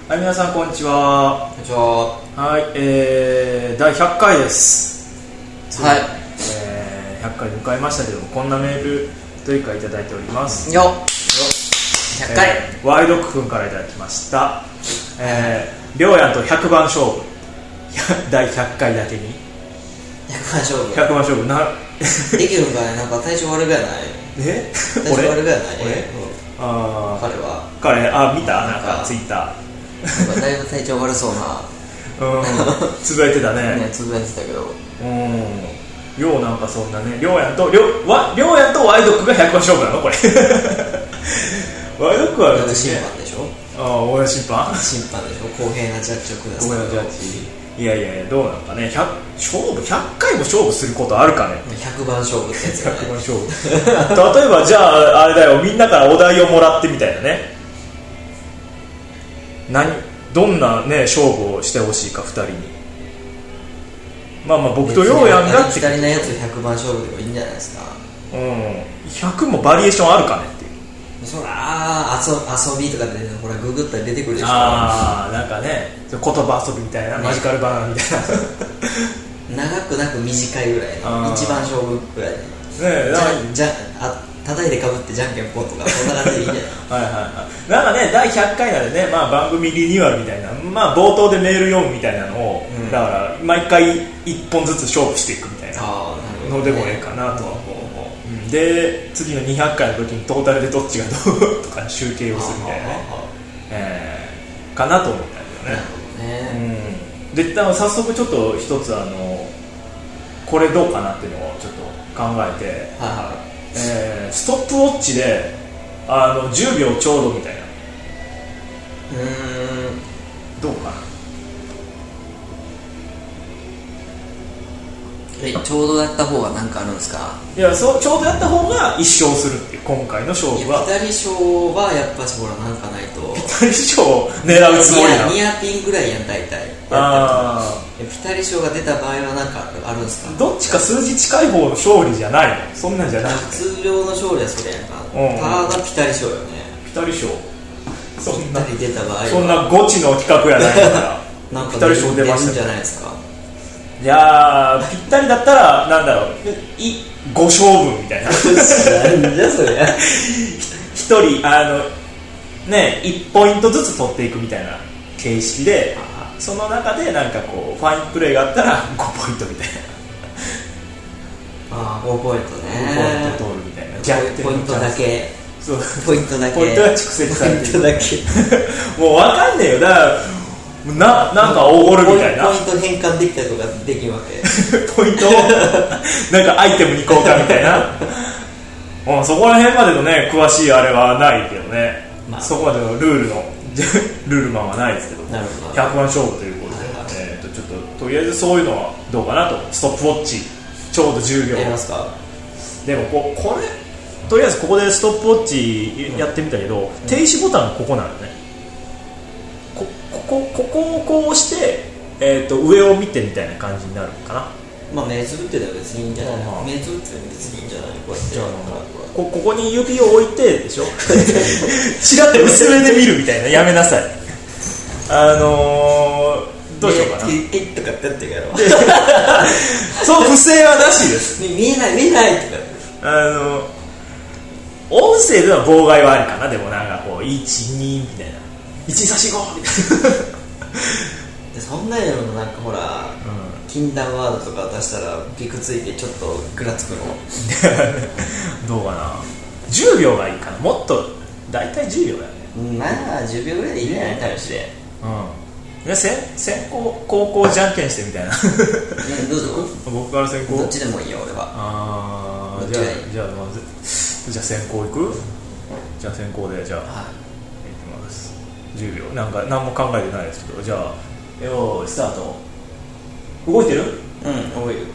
はい、皆さんこんにちは。 こんにちは。 はい、第100回です。 はい。 100回迎えましたけども、こんなメールというかいただいております。 よっ。100回。 ワイドック君からいただきました。りょうやんと100番勝負。第100回だけに。 100番勝負。 100番勝負な。 できるんかい。なんか体調悪くやない。体調悪くやない。彼は見たなんかツイッター。 だいぶ体調悪そうな。 つぶやいてたね。 つぶやいてたけど。 ようなんかそんなね、りょうやんとワイドックが100番勝負なのこれ。ワイドックは審判でしょ。 俺審判でしょ。公平なジャッジをください。 公平なジャッジ。いやどうなのかね。100回も勝負することあるかね。 100番勝負ってやつがね。 100番勝負。例えばじゃああれだよ、みんなからお題をもらってみたいなね。どんなね勝負をしてほしいか2人に。まあ僕とりょうやんが 2人のやつ100番勝負でもいいんじゃないですか。 100もバリエーションあるかねっていう。 そら遊びとかでほらググったら出てくるでしょ。 なんかね、言葉遊びみたいな、マジカルバナナみたいな。長くなく短いぐらいの一番勝負ぐらいで。叩いてかぶってじゃんけんぽんとかそんな感じでいいんじゃない。 なんかね、第100回なんでね、番組リニューアルみたいな、冒頭でメール読むみたいなのを、だから毎回1本ずつ勝負していくみたいなのでもええかなとは思う。で次の200回の時にトータルでどっちがどうとか集計をするみたいなね、かなと思ったんだよね。で早速ちょっと一つこれどうかなっていうのをちょっと考えて、ストップウォッチで10秒ちょうどみたいな。どうかな。 ちょうどやった方が何かあるんですか。 いやちょうどやった方が1勝するっていう。今回の勝負はピタリ賞はやっぱほらなんかないと。 ピタリ賞を狙うつもりなの。 ニアピンぐらいやん大体。ピタリ賞が出た場合は何かあるんですか。 どっちか数字近い方の勝利じゃないの。そんなんじゃなくて通常の勝利はそれやんか。ただピタリ賞よね。 ピタリ賞そんなピタリ出た場合はそんなゴチの企画やないからなんかピタリ賞出ましたんじゃないですか。 いやぴったりだったらなんだろう、5勝負みたいな。 なんじゃそれ。 1人1ポイントずつ取っていくみたいな形式で、その中でなんかこうファインプレーがあったら5ポイントみたいな。 5ポイントね。 5ポイント取るみたいな。 ポイントだけ。 そうポイントだけ。 ポイントが蓄積されてる。 ポイントだけ。 もう分かんねえよ。だからなんかおごるみたいな。 ポイント変換できたりとかできるわけ。 ポイントをなんかアイテムに交換みたいな。そこら辺までのね詳しいあれはないけどね、そこまでのルールマンはないですけど、100番勝負ということで、ちょっととりあえずそういうのはどうかなと。ストップウォッチちょうど10秒やりますか。でもこれとりあえずここでストップウォッチやってみたけど、停止ボタンがここなのね。ここをこう押して、上を見てみたいな感じになるのかな。 目つぶってたら別にいいんじゃない。目つぶってたら別にいいんじゃない。こうやってここに指を置いてでしょ。チラッと薄めで見るみたいな。やめなさい。どうしようかな。 ピッとかってやってるやろ。 そう不正はなしです。 見えないとか。 音声での妨害はあるかな。でもなんかこう1,2みたいな。1,2,3,4,5みたいな。 そんなのなんかほら、禁断ワードとか出したらピクついてちょっとグラつくの。 どうかな。10秒がいいかな。もっとだいたい10秒だよね。 10秒ぐらいでいいんじゃない。試しで。 先行後攻じゃんけんしてみたいな。 どうぞ。 僕から先行。 どっちでもいいよ俺は。 じゃあまずじゃあ先行いく。じゃあ先行でじゃあ、いきます。10秒なんか何も考えてないですけど、じゃあよーいスタート。動いてる？ 動いてる。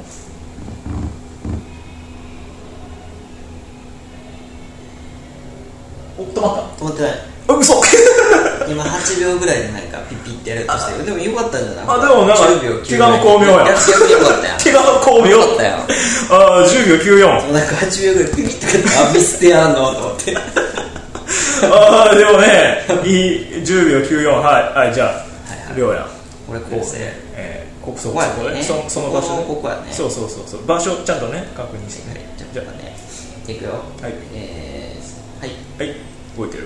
止まった？ 止まってない。 嘘。 今8秒ぐらいでなんかピッピってやるとしてる。でもよかったんじゃない。 でもなんか怪我の巧妙や。 逆によかったやん。 怪我の巧妙。 よかったよ。 10秒94。 なんか8秒ぐらいピピってミスってやんのと思って。 でもね10秒94はいじゃありょうやこれこうねここねその場所ねここやねそう場所ちゃんとね確認してねじゃあねいくよはい動いてる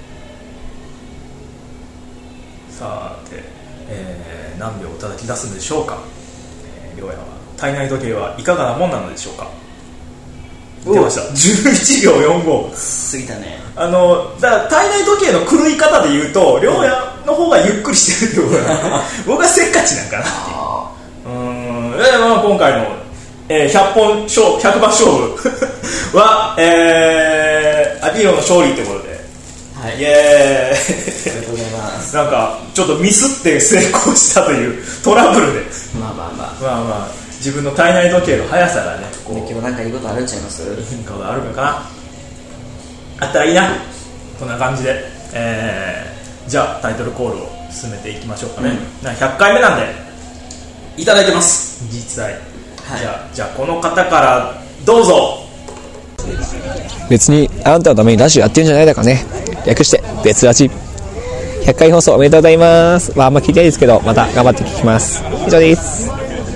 さて何秒を叩き出すんでしょうかりょうやは体内時計はいかがなもんなのでしょうか出ました11秒45 過ぎたねだから体内時計の狂い方で言うとりょうやの方がゆっくりしてるってことだね僕はせっかちなんかなっていうまあ今回の、100番勝負はアキーロの勝利ってことでイエーイありがとうございますなんかちょっとミスって成功したというトラブルでまあ自分の体内時計の速さがね今日なんかいいことあるんちゃいます？ いいことあるのかなあったらいいなこんな感じで、じゃあタイトルコールを進めていきましょうかね、100回目なんでいただいてます実際、じゃあこの方からどうぞ。 別にあなたのためにラジオやってるんじゃないだかね。略して別ラジ100回放送おめでとうございます。あんま聞いてないですけどまた頑張って聞きます。以上です。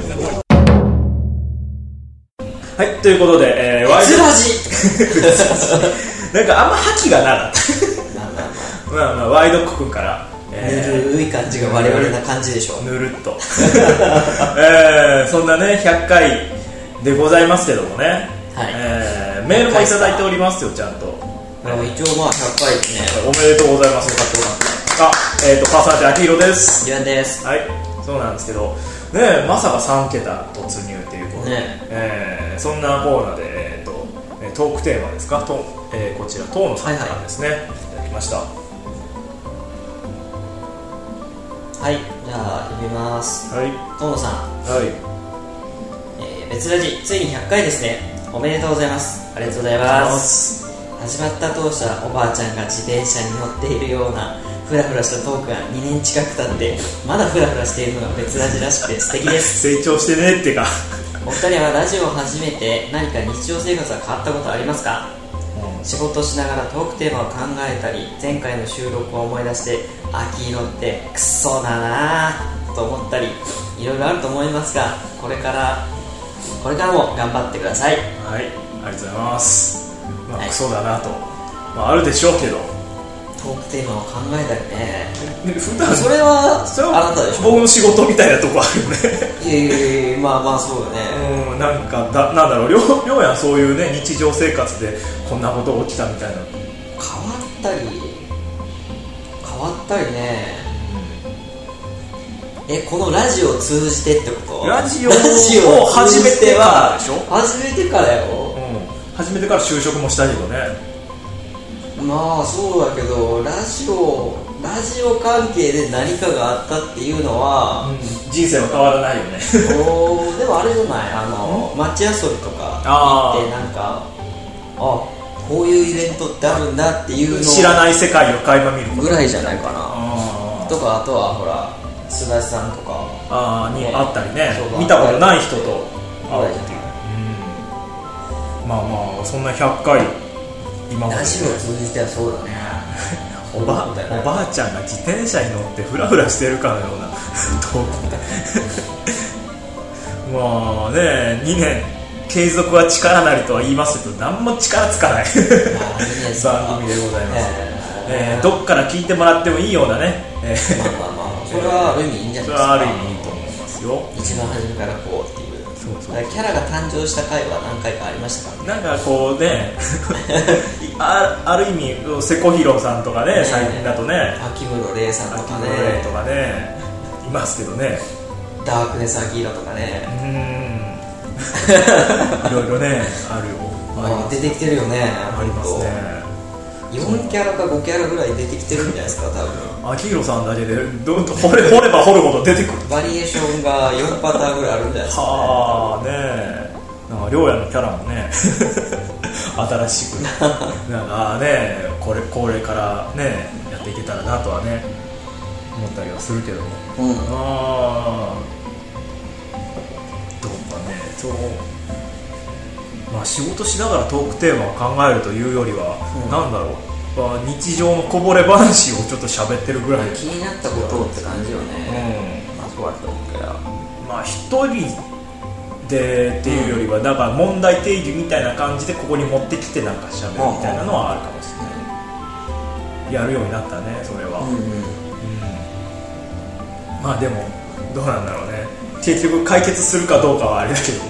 はいということで、 別ラジなんかあんま覇気がなかったまあワイドック君から、 ぬるい感じが我々な感じでしょぬるっと、そんなね100回でございますけどもね、メールもいただいておりますよちゃんと一応まあ100回ですねおめでとうございます。よかったパーソナリティアキヒロです。 リュウです。 はいそうなんですけどねまさか3桁突入ということで、そんなコーナーで、トークテーマですかこちら遠野さんからですね、いただきました。 はいじゃあ読みます。遠野さん別ラジついに100回ですね。おめでとうございます。ありがとうございます。始まった当初はおばあちゃんが自転車に乗っているようなフラフラしたトークが2年近く経ってまだフラフラしているのが別ラジらしくて素敵です成長してねってかお二人はラジオを始めて何か日常生活が変わったことありますか？仕事しながらトークテーマを考えたり前回の収録を思い出して秋色ってクソだなと思ったりいろいろあると思いますがこれからも頑張ってください。 はい、ありがとうございます。クソだなと、あるでしょうけどトークテーマを考えたりね普段それはあなたでしょ。 僕の仕事みたいなとこあるよねまあそうだねなんかなんだろうりょうやんそういうね日常生活でこんなこと起きたみたいな変わったりね、このラジオを通じてってこと？ ラジオを始めてからでしょ。 始めてからよ、 始めてから就職もしたけどね。 まあそうだけどラジオ関係で何かがあったっていうのは、 人生は変わらないよねでもあれじゃない街遊びとか行ってなんかこういうイベントってあるんだっていうのを知らない世界を垣間見るぐらいじゃないかなとかあとはほら須田さんとかに会ったりね見たことない人と会うっていう、まあそんな100回今までラジオを通じてはそうだねおばあちゃんが自転車に乗ってフラフラしてるかのようなトークでまあね2年継続は力なりとは言いますけど何も力つかない番組でございます、どっから聞いてもらってもいいようなねそれはある意味いいんじゃないですか。 それはある意味いいと思いますよ。 一番初めからこうっていうキャラが誕生した回は何回かありましたからね。なんかこうねある意味瀬古弘さんとかね最近だとね秋室玲さんとかねいますけどねダークネス秋色とかねいろいろねあるよ出てきてるよね。 ありますね。 4キャラか5キャラぐらい出てきてるんじゃないですか多分。 秋広さんだけで掘れば掘るほど出てくるバリエーションが4パターンぐらいあるんじゃないですか、 はあねなんかりょうやのキャラもね新しくなんかねこれからねやっていけたらなとはね思ったりはするけども、どうかね仕事しながらトークテーマを考えるというよりは、なんだろう日常のこぼれ話をちょっと喋ってるぐらい気になったことって感じよね。まあそうだったっけな。 まあ一人でっていうよりはだから問題提示みたいな感じでここに持ってきてなんか喋るみたいなのはあるかもしれない。やるようになったねそれは。まあでもどうなんだろうね。結局解決するかどうかはあれだけど、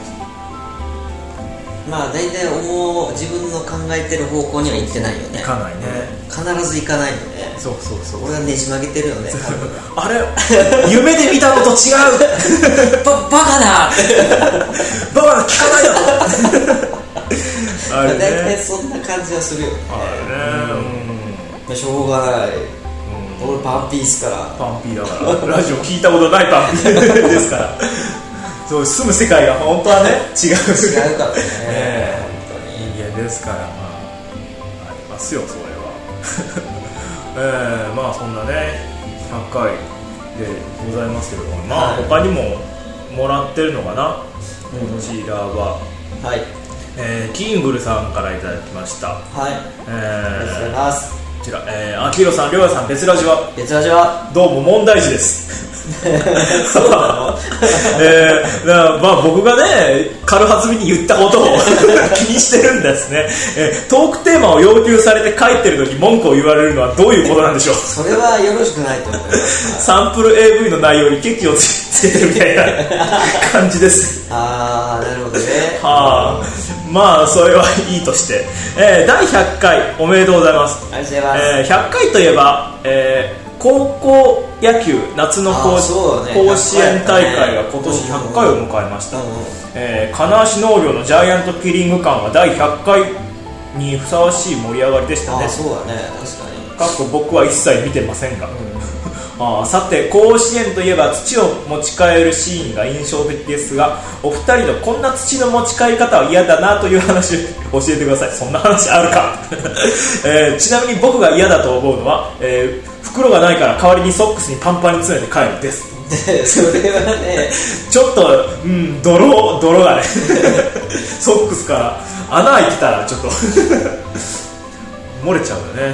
まあ大体自分の考えてる方向には行ってないよね。 いかないね。 必ず行かないよね。 そう俺がねじ曲げてるよね。 あれ夢で見たのと違うバカだバカだ聞かないだろあれね。 大体そんな感じはするよね。しょうがない。俺パンピースからパンピーだからラジオ聞いたことないパンピーですからそう住む世界が本当はね違うからね本当に人間ですから、まあ、ありますよそれはまあそんなね100回でございますけども、まあ他にももらってるのかな、こちらははい、 キングルさんからいただきました。 はい、ありがとうございます。 こちら、あきひろさん、りょうやさん、別ラジはどうも問題児ですそうなのまあ僕がね軽はずみに言ったことを気にしてるんですね。トークテーマを要求されて書いてる時文句を言われるのはどういうことなんでしょう。 それはよろしくないと思います。 サンプル AV の内容にケチをつけてるみたいな感じです。 ああ、なるほどね。 はあ、まあそれはいいとして、第100回おめでとうございます。 ありがとうございます。 100回といえば、高校野球夏の甲子園大会が今年100回を迎えました。金足農業のジャイアントキリングカンは第100回にふさわしい盛り上がりでしたね。 そうだね、確かに。 かっこ僕は一切見てませんが、さて甲子園といえば土を持ち帰るシーンが印象的ですが、お二人のこんな土の持ち帰り方は嫌だなという話を教えてください。そんな話あるかちなみに僕が嫌だと思うのは、袋がないから代わりにソックスにパンパンに詰めて帰るですそれはねちょっと、泥がねソックスから穴開いてたらちょっと漏れちゃうよね。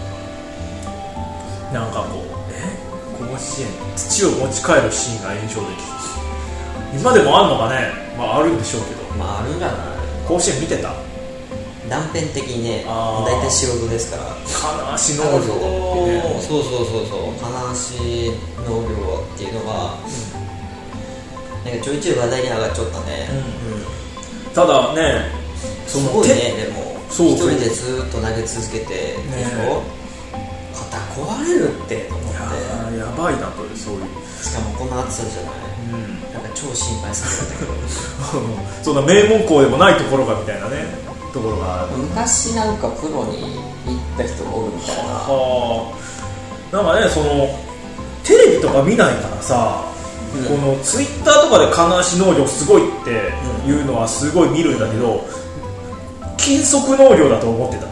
なんかこう甲子園土を持ち帰るシーンが印象的。今でもあるのかね。まああるんでしょうけど、 まああるんじゃない。 甲子園見てた。 断片的にね、大体仕事ですから。 金足農業ってね。 そう金足農業っていうのが、なんかちょいちょい話題に上がっちゃったね。 ただね、 すごいね。でも一人でずっと投げ続けてでしょ。肩壊れるってと思って。 やばいなこれ。そういうしかもこんな暑さじゃない。なんか超心配されたけどそんな名門校でもないところがみたいなねところがある。 昔なんかプロに行った人がおるみたいな。 なんかね、そのテレビとか見ないからさ、このツイッターとかで金足農業すごいっていうのはすごい見るんだけど、金属農業だと思ってた。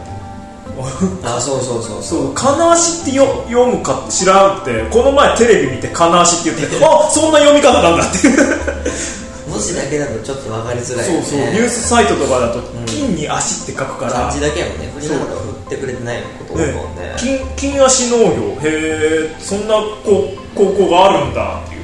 そう金足って読むか知らなくて、この前テレビ見て金足って言ってあ、そんな読み方なんだって文字だけだとちょっと分かりづらいよね。 そうニュースサイトとかだと金に足って書くから、 漢字だけやもんね。振りながら振ってくれてないこと多いもんね。 金足農業、へえ、そんな高校があるんだっていう、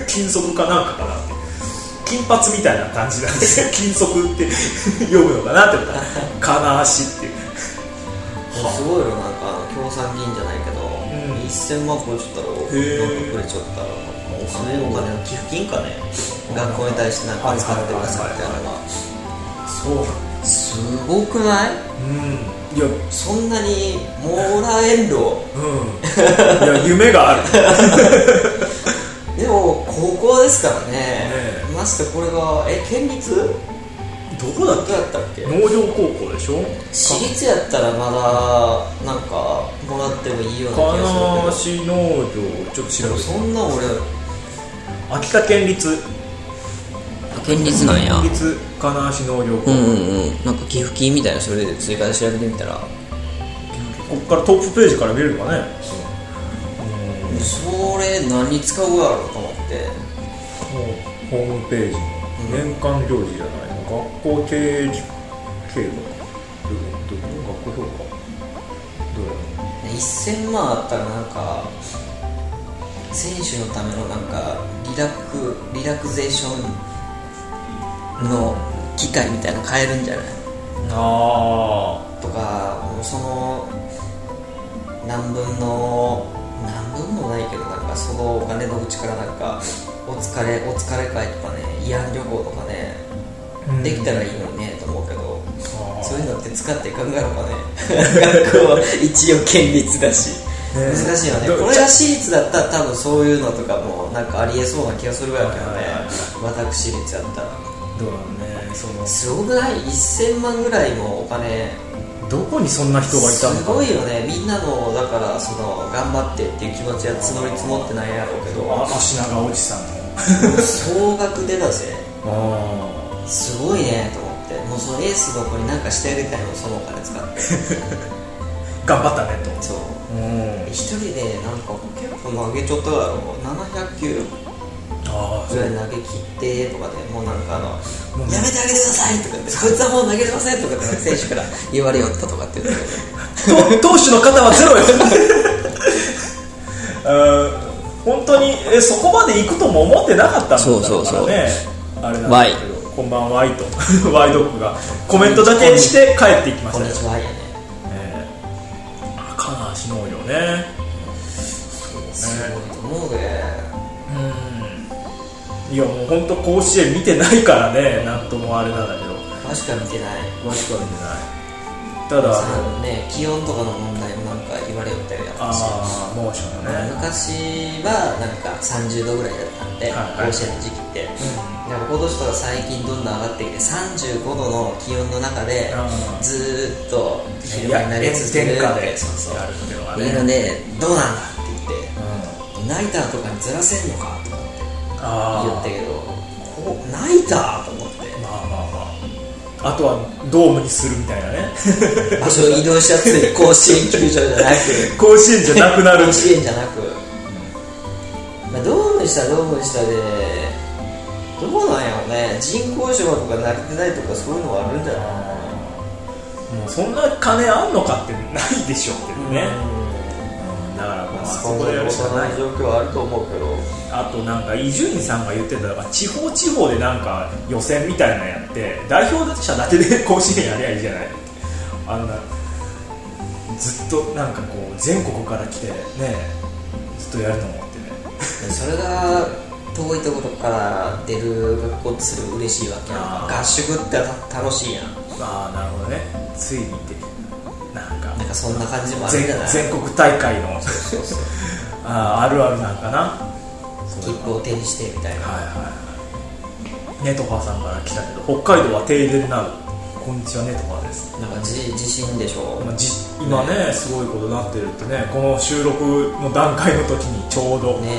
金属かなんかかなって、金髪みたいな感じなんですよ金属って読むのかなって思ったら金足っていうすごいよ。なんか協賛金じゃないけど、1000万超えちゃったら、なんかくれちゃったら、そういうお金の寄付金かね、学校に対してなんか使ってくださいみたいなのが。そうすごくない？ いやそんなにもらえんの？ いや夢があるでも高校ですからね。ましてこれが県立？どこだったっけ？ 農業高校でしょ。 私立やったらまだなんかもらってもいいような気がするけど。 金足農業ちょっと調べて。 そんな俺秋田県立なんや。 県立金足農業高校。 なんか寄付金みたいな、それで追加で調べてみたら、ここからトップページから見れるかね。 それ何に使うやろうと思って。 ホームページ年間行事じゃないの、学校経営計画、学校評価 1000万あったらなんか選手のためのなんかリラクゼーションの機械みたいなの買えるんじゃない？とかもうその何分もないけどなんかそのお金のうちからなんかお疲れ会とかね、慰安旅行とかね、できたらいいのにねと思うけど、そういうのって使って考えろかね学校は一応県立だし難しいよね。これが私立だったら多分そういうのとかもなんかありえそうな気がするわけよね。私立だったらどうだろうね。 すごくない？1000万ぐらいのお金、 どこにそんな人がいたのか。 すごいよね。みんなのだからその頑張ってっていう気持ちは募り積もってないやろうけど、 足長おじさんの総額でだぜすごいねと思って、もうそのエースの子に何かしてあげたいの、そのお金使って頑張ったねと。 そう一人でなんか結構投げちょっただろう、700球ぐらい投げ切ってとかで、もうなんかやめてあげてくださいとかって、こいつはもう投げれませんとかって選手から言われよったとかって言って投手の方はゼロよ本当にそこまで行くとも思ってなかったんだからね。あれなんだけど、こんばんはイとワイドッグがコメントだけして帰っていきましたよ。 こんにちはやね。 金足のよね。 すごいと思うで。 いやもう本当甲子園見てないからね、なんともあれなんだけど。 詳しくは見てない。 詳しくは見てない。ただね、気温とかの問題もなんか言われよったよ、やっぱし。 猛暑のね。 昔はなんか30度ぐらいだったんで、甲子園の時期って。でも今年とか最近どんどん上がってきて35度の気温の中でずーっと昼間に投げ続けるっていうので、どうなんだって言って、ナイターとかにずらせんのかと思って言ったけど、ナイターと思って、 あとはドームにするみたいなね場所を移動しちゃって甲子園球場じゃなく甲子園じゃなくなる甲子園じゃなく、ドームにしたらドームにしたでどうなんやろうね。人工芝とか慣れてないとかそういうのはあるんじゃない？ もうそんな金あんのかってないでしょってね。だからまあそこでやるしかない状況はあると思うけど、 あとなんか伊集院さんが言ってたのが、地方地方でなんか予選みたいなのやって代表者だけで甲子園やりゃいいじゃない。ずっとなんかこう全国から来てね、ずっとやると思ってねそれが遠いところから出る学校ってする嬉しいわけやん。合宿って楽しいやん。 なるほどね。ついにってなんかそんな感じもあるんじゃない？ 全国大会のあるあるなんかな。 切符を手にしてみたいな。 ネトファーさんから来たけど、北海道は停電になる。こんにちは、ネトファーです。 なんか地震でしょ。 今ねすごいことになってるってね、この収録の段階の時にちょうど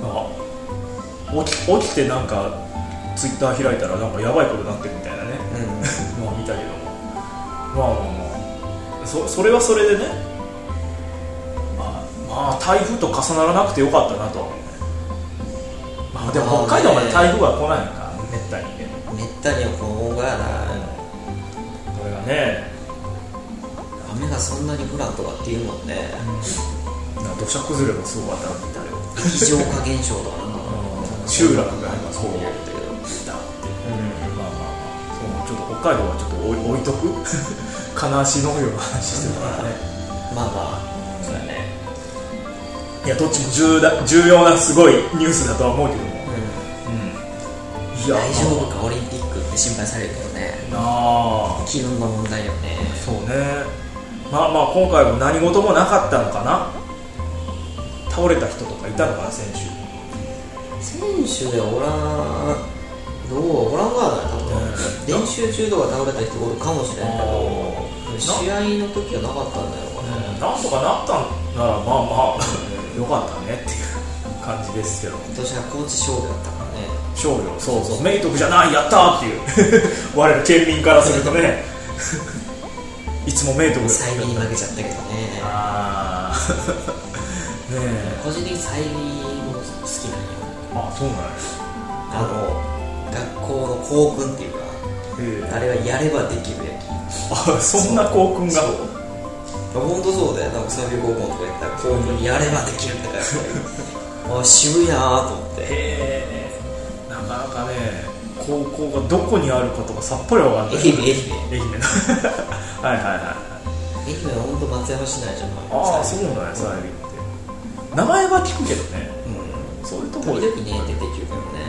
起きてなんかツイッター開いたらなんかやばいことになってるみたいなね、のを見たけども、それはそれでね、台風と重ならなくてよかったなとは思うね。でも北海道まで台風は来ないのか、めったにね。 めったにはこのがやな。 これがね、 雨がそんなに降らんとかっていうもんね。 土砂崩れもすごかったみたいよ。 液状化現象とかなんか集落がそうやったけどだって、ちょっと北海道はちょっと置いとく悲しのような話してるからねそうだね。 いやどっちも重要なすごいニュースだとは思うけども、 いや大丈夫かオリンピックって心配されるけどね。気温の問題よね。 そうね。今回も何事もなかったのかな。倒れた人とかいたのかな、選手でおらんがな、多分練習中とか倒れた人おるかもしれんけど、試合の時はなかったんだよね。 なんとかなったんならよかったねっていう感じですけど、 今年は高知勝利だったからね。 勝利、そう明徳じゃないやったーっていう我々県民からするとねいつも明徳サイリーに負けちゃったけどね。個人的にサイリーも好きなんよ。 そうなんや。 学校の校訓っていうか、あれはやればできるやき。 そんな校訓が。 本当そうだよ。なんか産業高校とか言ったら高校にやればできるんだからあ、渋いなと思って。 へえ、なかなかね、高校がどこにあるかとかさっぱりわかんない。愛媛のはいはいはい。 愛媛は本当松山市内じゃない。 ああ、そうなんや、サイビって名前は聞くけどね、そういうところ時々ね出てくるけどね、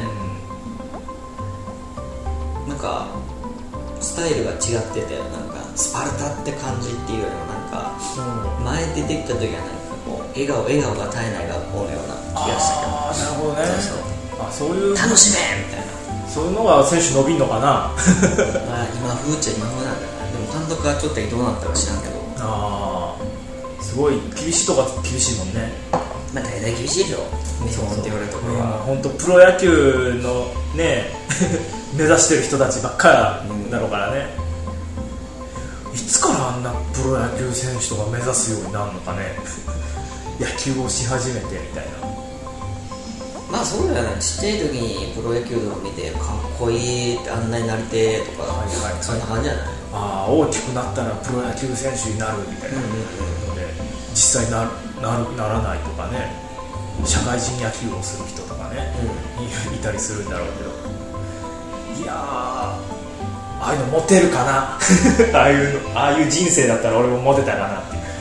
なんかスタイルが違ってて、なんかスパルタって感じっていうよりも、なんか前出てきた時はなんかこう笑顔が絶えない学校のような気がしたけど。 ああ、なるほどね。そういう楽しめみたいな、 そういうのが選手伸びんのかなまあ今風っちゃ今風なんだよね。でも監督はちょっとどうなったか知らんけど、 ああ、すごい厳しいとか厳しいもんね。 まあ大体厳しいでしょ、日本って言われるところは。 本当プロ野球のね目指してる人たちばっかりだろうからね、いつからあんなプロ野球選手とか目指すようになるのかね野球をし始めてみたいな。 まあそうだよね、ちっちゃい時にプロ野球を見てかっこいいって、あんなになりてとか、そんな感じじゃない。 ああ、大きくなったらプロ野球選手になるみたいなので、実際ならないとかね、社会人野球をする人とかね、いたりするんだろうけど、いやー、ああいうのモテるかなああいう人生だったら俺もモテたかなっていう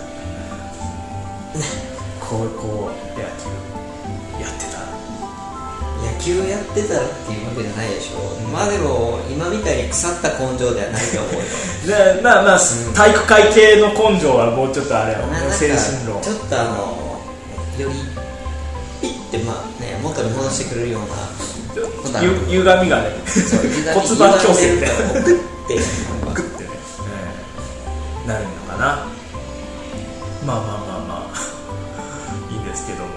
こう野球やってたらっていうわけじゃないでしょ、まあでも今みたいに腐った根性ではないと思うよで、まあ体育会系の根性はもうちょっとあれやもんね、精神論ちょっとよりピッて、まあね、元に戻してくれるような歪みがね骨盤矯正みたいなグッてね、なるのかな。まあいいんですけども、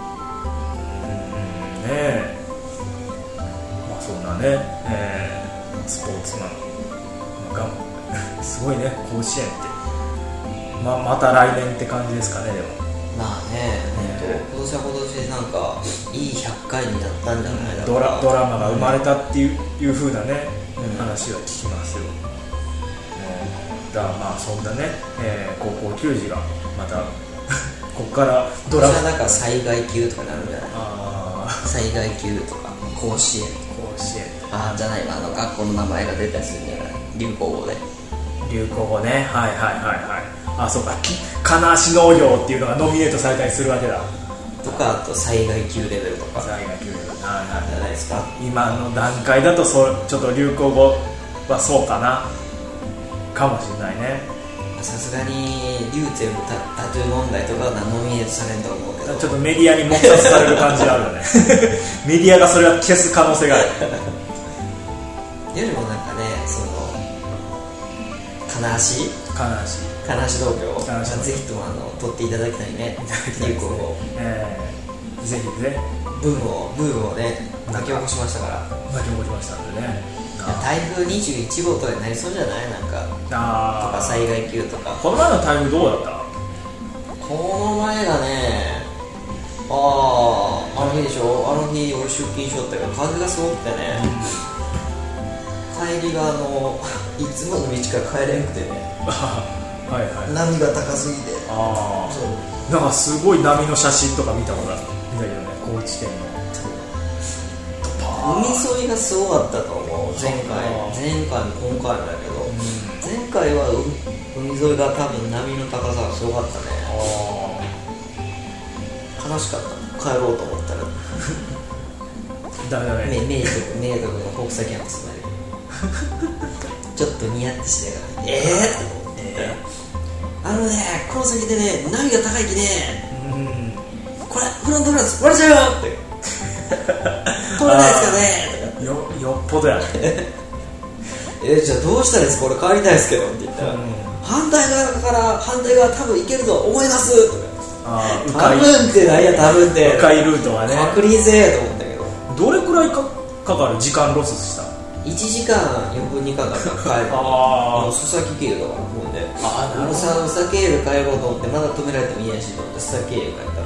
そんなね、スポーツマンがすごいね、甲子園って、また来年って感じですかね。でもまあね、今年は今年でなんかいい100回になったんじゃないだろうか。 ドラマが生まれたっていう風なね、話は聞きますよ。だからまあそんなね、高校球児がまたここからドラマ、 なんか災害級とかなるんじゃない。災害級とか甲子園じゃないわ、学校の名前が出たりするんじゃない、流行語で。 流行語ね、はい、あ、そうか、金足農業っていうのがノミネートされたりするわけだとか、あと災害級レベルとか、 災害級レベル、 じゃないですか。 今の段階だとちょっと流行語はそうかもしれないね。 さすがにリューチェルタトゥー問題とかはノミネートされると思うけど、 ちょっとメディアに黙殺される感じがあるよねメディアがそれは消す可能性があるよりもなんかね、金足道教ぜひとも取っていただきたいね、流行語ぜひね、 ブームをね巻き起こしましたから。 巻き起こしましたんでね。 台風21号とかになりそうじゃない、なんかとか災害級とか。 この前の台風どうだった？ この前がね、あの日でしょ、あの日俺出勤しよったけど風がすごくてね、帰りがいつもの道から帰れなくてね波が高すぎて、 なんかすごい波の写真とか見たことあるんだけどね、高知県の海沿いがすごかったと思う。前回も今回もだけど、前回は海沿いが多分波の高さがすごかったね。悲しかった、帰ろうと思ったらダメ明徳の国際キャンパスまでちょっとニヤッとしてからって思って、この先でね、波が高いきね、これフロントガラス割れちゃうよって取れないですかねとか、 よっぽどやねじゃあどうしたらいいですか、これ帰りたいですけどって言ったら、反対側多分行けると思いますとか、多分って何や、多分って迂回ルートはね、 確認せえと思ったけど、 どれくらいかかる時間ロスした？ 1時間余分にかかったら帰る須崎経由だからもんで、宇佐経由帰ろうと思ってまだ止められてもいいやしと思って須崎経由帰ったら、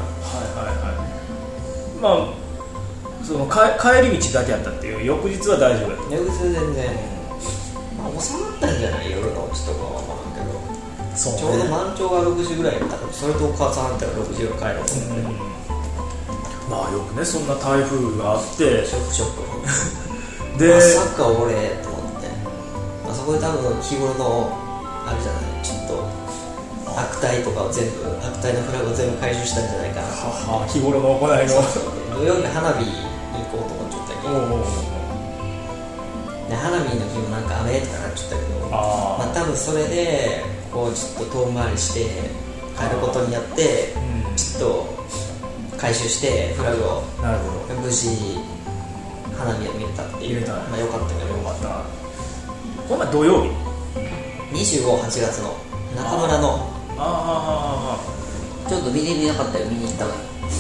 まあその帰り道だけやったっていう、翌日は大丈夫だった。 翌日は全然、収まったんじゃない、夜のうちとかは分からんけど、 そうね、 ちょうど満潮が6時ぐらいだったから、それとお母さんあんたが6時ぐらい帰ろうと思って、 まあよくねそんな台風があってショックショックでまさか俺と思って、まあ、そこで多分日頃のあれじゃない、ちょっと悪態とかを全部、悪態のフラグを全部回収したんじゃないかな。 はは、日頃の行いの土曜日花火に行こうと思っちゃったけど、で花火の日もなんか雨とかなっちゃったけど、まあ多分それでこうちょっと遠回りして帰ることによって、ちょっと回収してフラグを無事花火を見れたっていう、まあ良かったけど、 よかった。これ土曜日 25、8月の中村のちょっと見れなかったよ、見に行ったの。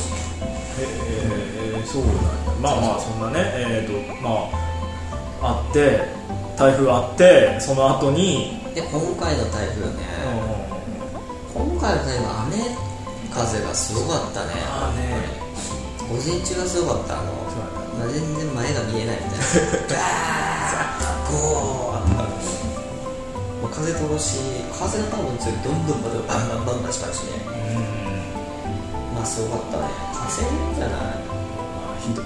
そうなんだ。まあまあそんなね、まああって台風あってその後にで今回の台風ね、今回の台風雨風がすごかったね。午前中がすごかった。まあ、全然前が見えないみたいなゴー風通し、風が多分強い、どんどんバンバンバンバンしたしね。まあすごかったね。風じゃない、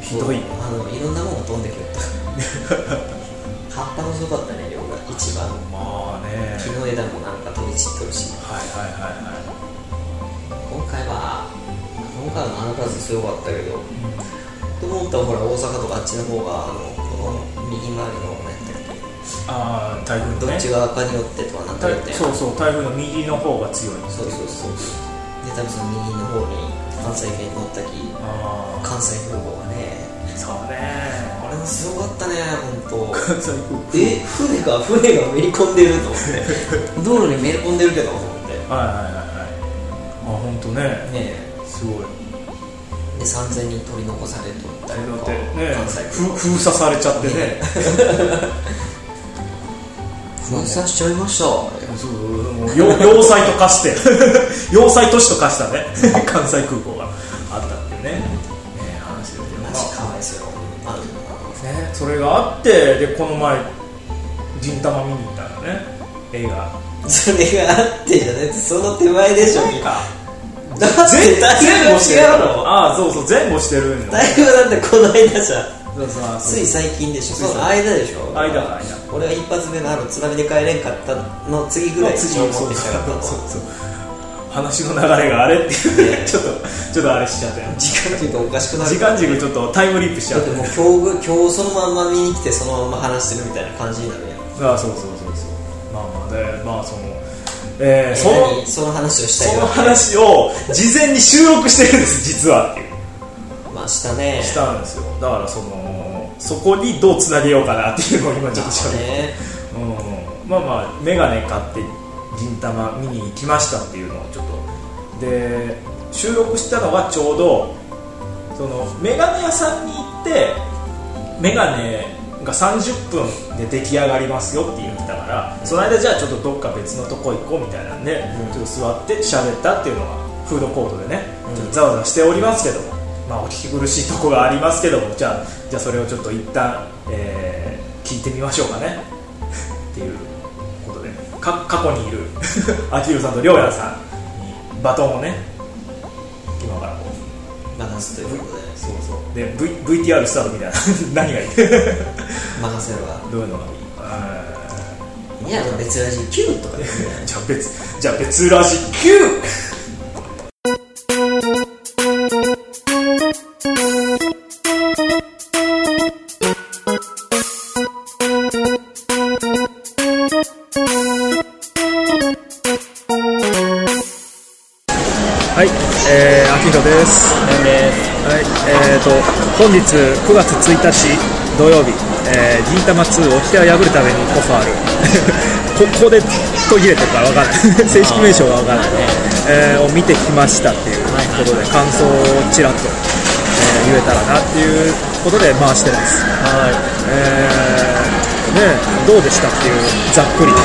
ひどい。 いろんなものが飛んでくる葉っぱもすごかったね、量が一番。 まあね、 木の枝もなんか飛び散っとるし。今回は雨風すごかったけど、と思ったらほら大阪とかあっちの方がこの右回りの台風のね、 どっち側かによってとかなってるって。 そうそう、台風の右の方が強い。 そうで多分その右の方に関西圏に乗ったき関西空港がね、 そうね、 あれもすごかったね、本当。関西空港、船がめり込んでると思って道路にめり込んでるけどと思って、 本当ね、すごい。 で3000人取り残されとったりとか、 封鎖されちゃってね封鎖しちゃいました。 要塞と化して要塞都市と化したね関西空港があったっていうね話ですけど、 マジかわいそうよ。 それがあって、でこの前銀玉見に行ったのね、映画。 それがあってじゃなくてその手前でしょ。 前後してるの。そうそう、前後してるんだ。 台風だってこの間じゃつい最近でしょ。その間でしょ。 間俺が一発目の津波で帰れんかったの次ぐらいに思ってきたから、 話の流れがあれっていうちょっとあれしちゃったよ。 時間軸おかしくなる。 時間軸ちょっとタイムリープしちゃう。 だってもう今日そのまんま見に来てそのまま話してるみたいな感じになるやん。 そうまあそのその話をしたい。 その話を事前に収録してるんです実はっていう。 まあしたんですよ。だからそこにどうつなげようかなっていうのを今ちょっとしゃべって、まあメガネ買って銀玉見に行きましたっていうのをちょっとで収録したのはちょうどそのメガネ屋さんに行ってメガネが30分で出来上がりますよって言ってたから、その間じゃあちょっとどっか別のとこ行こうみたいなんで、ちょっと座って喋ったっていうのがフードコートでね、ちょっとざわざわしておりますけども、まあお聞き苦しいとこがありますけども、じゃあそれをちょっと一旦、聞いてみましょうかねっていうことで、過去にいるアキルさんとリョウヤさんにバトンをね今からこう任すということで、 そうで、VTR スタートみたいな何がいい任せるわ。 どういうのがいい？ いや別ラジ Q とかじゃあ別ラジ Q。はい、秋広です。はい、本日9月1日土曜日、銀玉2を掟を破るためにこそあるここで途切れてるから分からない正式名称が分からない、を見てきましたっていうことで感想をちらっと、言えたらなっていうことで回してます。はい、どうでしたっていうざっくり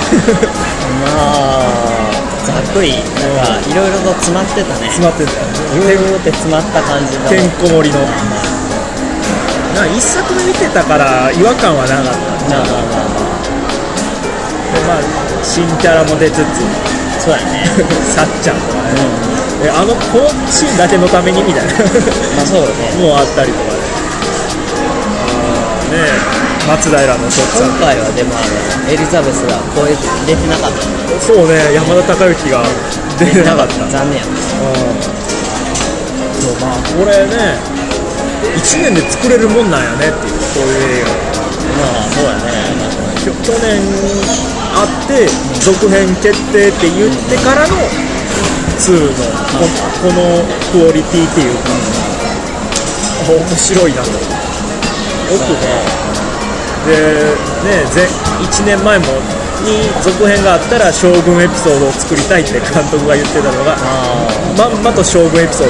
ざっくりなんかいろいろと詰まってたね。 詰まってたよね。って詰まった感じのてんこ盛りの。一作目見てたから違和感はなかった。まあ新キャラも出つつ、 そうやねさっちゃんとかね、このシーンだけのためにみたいなまあそうよねもうあったりとかね、松平のしょっちゃん、 今回はでもエリザベスが声出てなかった。 そうね、山田孝之が出てなかった。 残念やった。 そう、まあこれね1年で作れるもんなんやねっていう、こういう映画。 まあそうやね。 去年あって続編決定って言ってからの2のこのクオリティっていうか、面白いなと。よくね。でね、1年前もに続編があったら将軍エピソードを作りたいって監督が言ってたのがまんまと将軍エピソード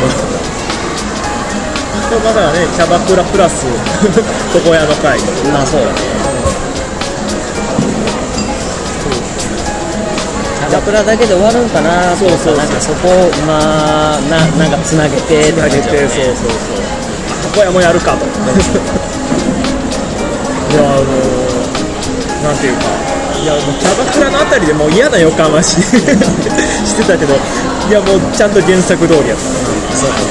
でもまだね、キャバクラプラス床屋の会、 まあそうだね、キャバクラだけで終わるんかなとか、なんかそこをなんかつなげてそう床屋もやるかといやなんていうか、いやもうキャバクラのあたりでもう嫌な予感はしてたけど、いやもうちゃんと原作通りやったな。そうね。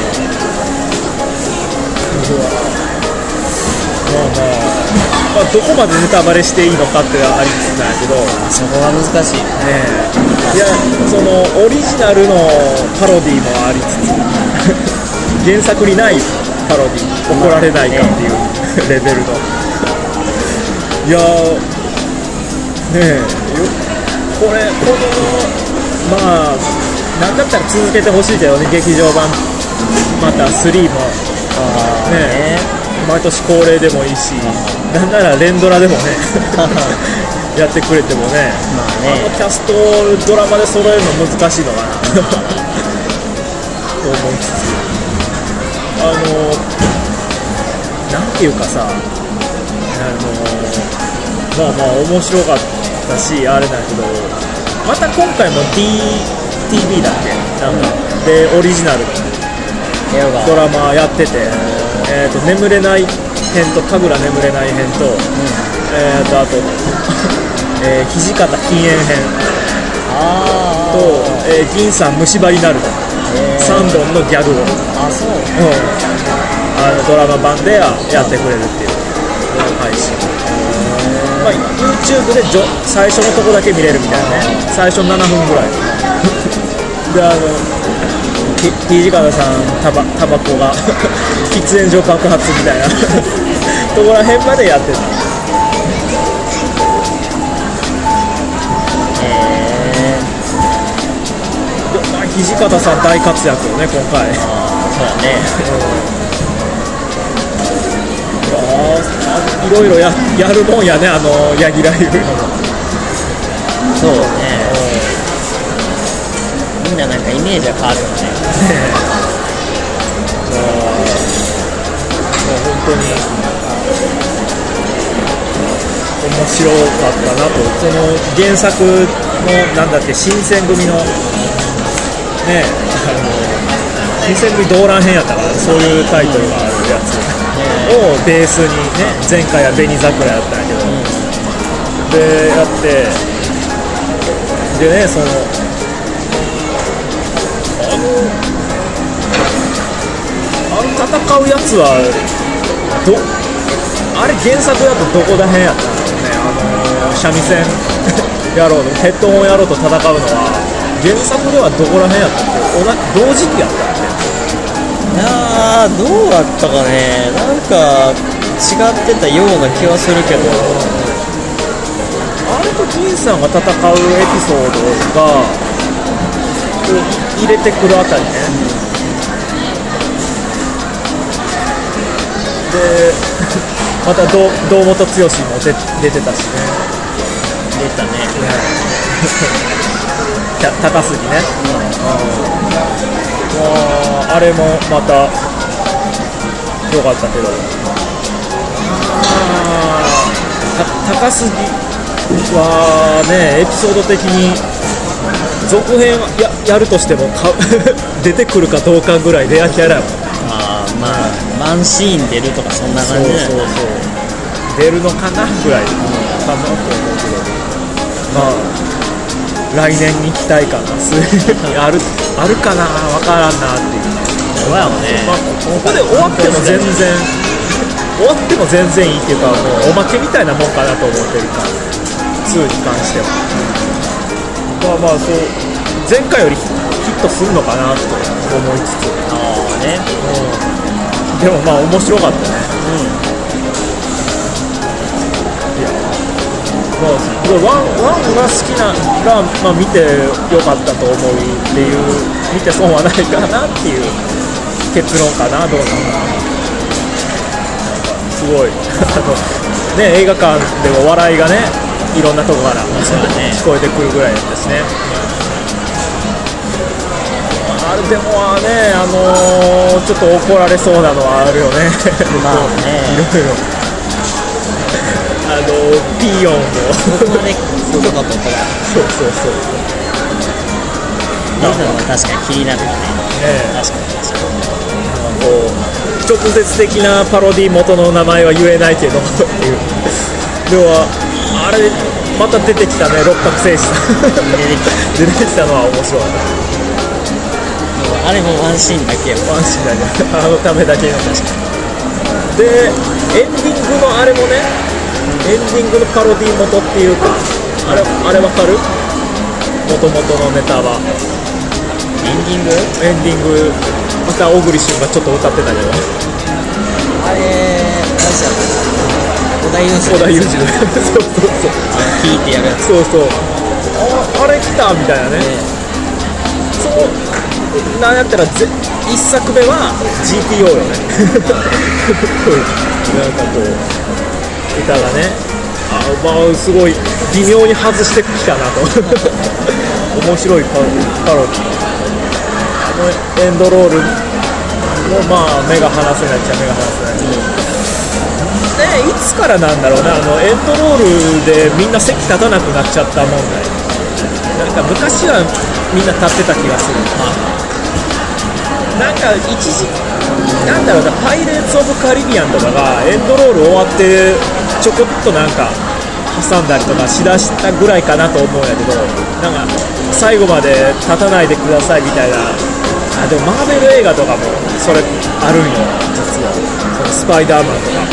まあどこまでネタバレしていいのかってありつつなんやけど、 そこが難しいね。 いやそのオリジナルのパロディもありつつ原作にないパロディ、怒られないかっていうレベルの。いやねえ、このまあなんだったら続けてほしいけどね、劇場版また3もね毎年恒例でもいいし、なんなら連ドラでもねやってくれてもね、キャストをドラマで揃えるの難しいのかなと思いつつ、なんていうかさ、まあまあ面白かったしあれだけど、また今回も DTV だっけなんかでオリジナルドラマやってて、眠れない編と神楽眠れない編と、あと土方禁煙編と、銀さん虫歯になる3本のギャグをドラマ版でやってくれるっていう配信、まあ、YouTube で最初のとこだけ見れるみたいなね、最初7分ぐらいで土方さんタバコが喫煙所爆発みたいなとこら辺までやってた。土方さん大活躍よね今回。 そうだね。 いろいろやるもんやね、柳楽優。 そうね。みんななんかイメージは変わるよね。 もう本当に面白かったなと。その原作のなんだっけ、新選組のね、新選組動乱編やったから、そういうタイトルがあるやつをベースにね、前回は紅桜やったんやけど、でやってでね、その戦うやつはあれ原作だとどこら辺やったんだろうね。三味線野郎のヘッドホン野郎と戦うのは原作ではどこら辺やったっけ、同時期やったっけ。 いやー、どうだったかね、なんか違ってたような気はするけど、 あれと銀さんが戦うエピソードが入れてくるあたりね、でまた堂本剛も出てたしね。 出たね。 高杉ね、あれもまた良かったけど、高杉はね、エピソード的に続編 やるとしても出てくるかどうかぐらいレアキャラやもん。 まあワンシーン出るとかそんな感じだよね。 そう出るのかなぐらいかなと思うけど、まあ来年に期待感があるかな、分からんなっていう。 そうやもんね、 ここで終わっても全然いいっていうか、もうおまけみたいなもんかなと思ってるから、2に関しては。まあそう、前回よりヒットするのかなと思いつつ、でもまあ面白かったね。ワンが好きなら、まあ、見てよかったと思うっていう、見て損はないかなっていう結論かな。どうなのかな、すごいね、映画館でも笑いがね、いろんなとこから聞こえてくるぐらいですね。あれでもね、ちょっと怒られそうなのはあるよね。 まあね、 いろいろピーヨンも僕もね、そうかと思ったら、 そう見るのは確かに気になるよね。確かにこう直接的なパロディ元の名前は言えないけどっていうでは、あれまた出てきたね、六角精児さん出てきたのは面白かった。 あれもワンシーンだけよ。 ワンシーンだけ、ためだけの。確かに。でエンディングのあれもね、エンディングのパロディ元っていうか、あれわかる？元々のネタは。 エンディングまた小栗旬がちょっと歌ってたけど、 あれ何しちゃった？織田裕二そう弾いてやるやつ。 そうあれ来たみたいなね。そうなんやったら1作目は GTO よね。なんかこう歌がね、まあすごい微妙に外してきたなと。面白いパロディ。エンドロールもまあ目が離せないっちゃ目が離せない。いつからなんだろうな、エンドロールでみんな席立たなくなっちゃった問題。なんか昔はみんな立ってた気がする。なんか一時なんだろうな、パイレーツ・オブ・カリビアンとかがエンドロール終わってちょこっとなんか挟んだりとかしだしたぐらいかなと思うんやけど、なんか最後まで立たないでくださいみたいな。でもマーベル映画とかもそれあるんよ、実は。スパイダーマンとか、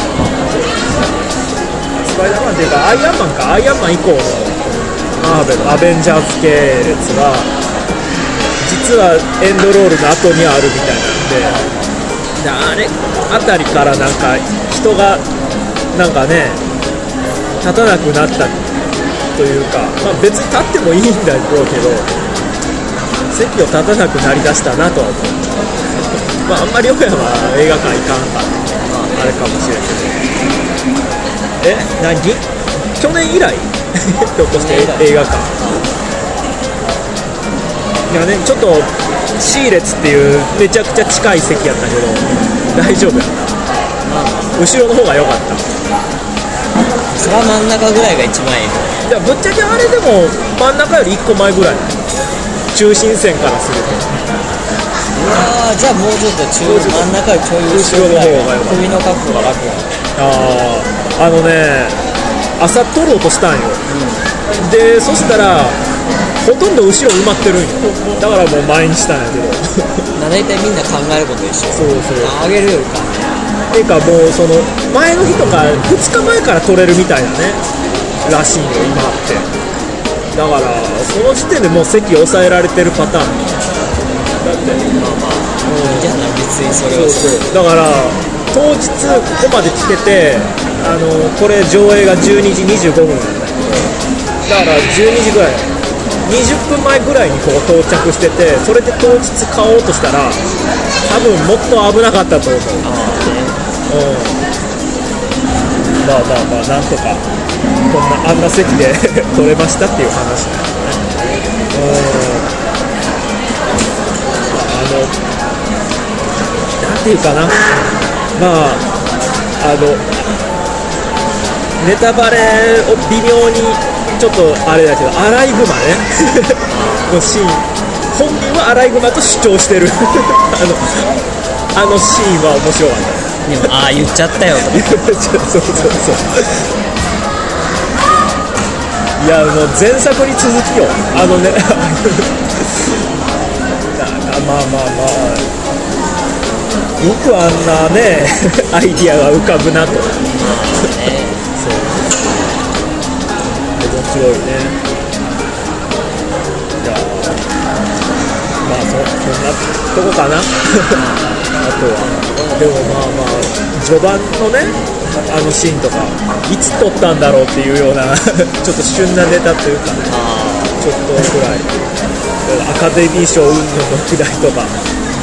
スパイダーマンっていうかアイアンマン以降のマーベルアベンジャーズ系列は実はエンドロールの後にあるみたいなんで、あれあたりからなんか人がなんかね立たなくなったというか、まあ、別に立ってもいいんだろうけど席を立たなくなりだしたなとは思う。まああんまり横山は映画館行かんから、あれかもしれんけど。何？去年以来ひょっとして映画館。いやね、ちょっと C 列っていうめちゃくちゃ近い席やったけど大丈夫やった。後ろの方が良かった。 それは真ん中ぐらいが一番いい。 いやぶっちゃけあれでも真ん中より1個前ぐらい、中心線からすると。 じゃあもうちょっと真ん中よりちょい後ろぐらいが首の角度が楽や。 朝撮ろうとしたんよ、でそしたらほとんど後ろ埋まってるんよ。だからもう前にしたんやけど大体みんな考えること一緒。 そう上げるよりかっていうか、もうその前の日とか2日前から撮れるみたいなねらしいよ今って。だからその時点でもう席抑えられてるパターンだって。 いいじゃない別にそれは。 そうだから当日ここまで来てて、これ上映が12時25分なんだけど、だから12時ぐらい20分前ぐらいにこう到着してて、それで当日買おうとしたら多分もっと危なかったと思う。まあなんとかこんなあんな席で撮れましたっていう話だよね。なんていうかな、ネタバレを微妙にちょっとあれだけど、アライグマねのシーン、本人はアライグマと主張してるあのシーンは面白かった。 でも言っちゃったよとそういやもう前作に続きよ、あのねまあよくあんなねアイディアが浮かぶなと。そう面白いね。いやまあそんなとこかなあとはでも序盤のねあのシーンとかいつ撮ったんだろうっていうようなちょっと旬なネタというかね、ちょっとぐらいアカデミー賞云々のくだりとか、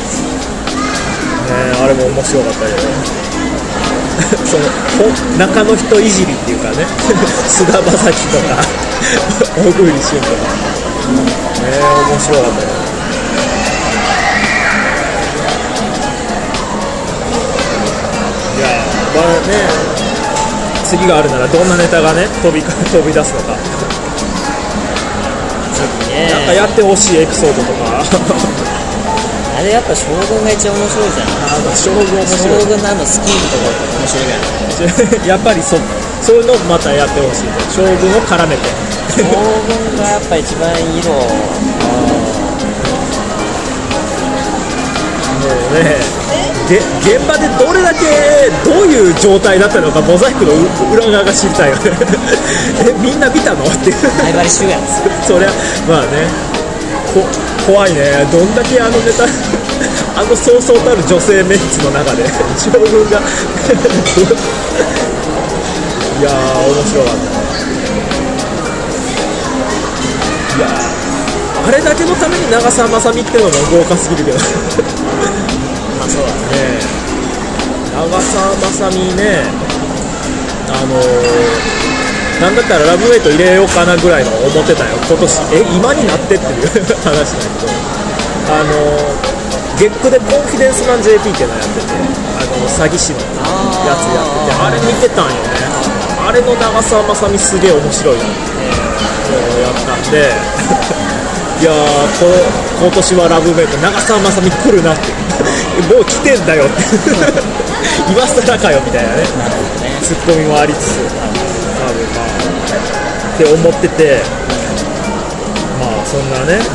あれも面白かったけどその中の人いじりっていうかね菅田将暉とか小栗旬とか面白かったよ。いやまあね次があるならどんなネタがね飛び出すのか、なんかやってほしいエピソードとかあれやっぱ将軍が一番面白いじゃん。 将軍面白い。 将軍のスキーとか面白いぐらいやっぱりそういうのまたやってほしい。将軍を絡めて将軍がやっぱ一番いいの。もうね現場でどれだけどういう状態だったのかモザイクの裏側が知りたいよねみんな見たのってライバル集やんそりゃまあね怖いね。どんだけあのネタそうそうたる女性メンツの中で将軍がいやー面白かった。いやあれだけのために長澤まさみっていうのも豪華すぎるけどまあそうだね。 長澤まさみねなんだったらラブメイト入れようかなぐらいの思ってたよ今年。今になってっていう話だけど月9でコンフィデンスマン JP っていうのやってて詐欺師のやつやっててあれ見てたんよね。あれの長澤まさみすげえ面白いなってやったんでいやー今年はラブメイト長澤まさみ来るなってもう来てんだよって今更かよみたいなねツッコミもありつつ多分って思っててそんなね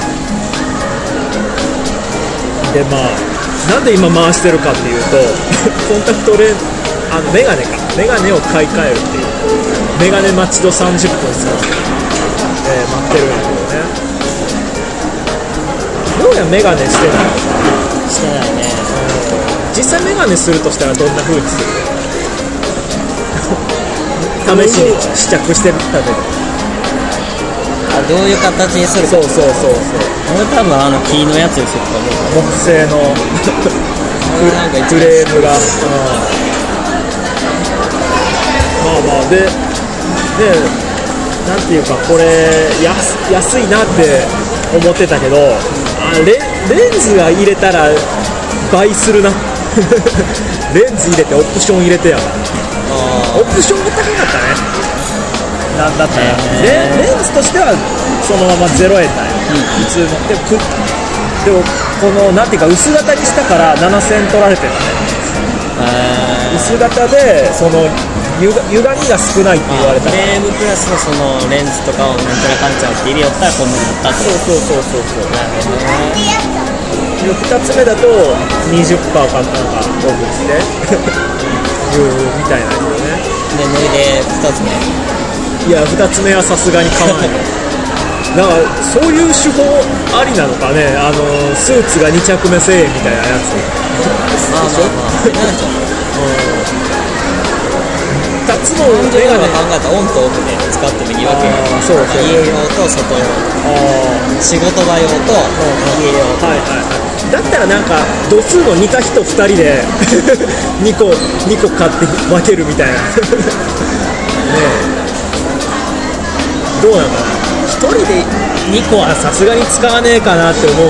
でなんで今回してるかっていうとコンタクトレンメガネを買い替えるっていうメガネ待ち度30分する、待ってるんだけどね。どうやメガネしてないのかしてないね。 実際メガネするとしたらどんな風にする試しに試着してみたけどどういう形にするか。 そう俺多分黄のやつにすると思う。 木製のなんかフレームが、でなんていうかこれ安いなって思ってたけどレンズが入れたら倍するなレンズ入れてオプション入れてやオプションが高かったね。なんだったら、レンズとしてはそのまま0円だよ、普通のでもこのなんていうか薄型にしたから7000円取られてるのね。薄型でその歪みが少ないって言われたフレームプラスのそのレンズとかをなんちゃらかんちゃらって入れよったらこんなになったと。 そう2つ目だと 20% かなんかオフしてみたいなやつよね。 でノリで2つ目いや2つ目はさすがに買わないだからそういう手法ありなのかね。スーツが2着目1000円みたいなやつ2つのメガネ考えたらオンとオフで使ってもいいわけよ。家用と外用と仕事場用と家用と、 だったらなんか度数の似た人2人で2個買って分けるみたいなねえどうなのかな。1人で2個はさすがに使わねえかなって思う。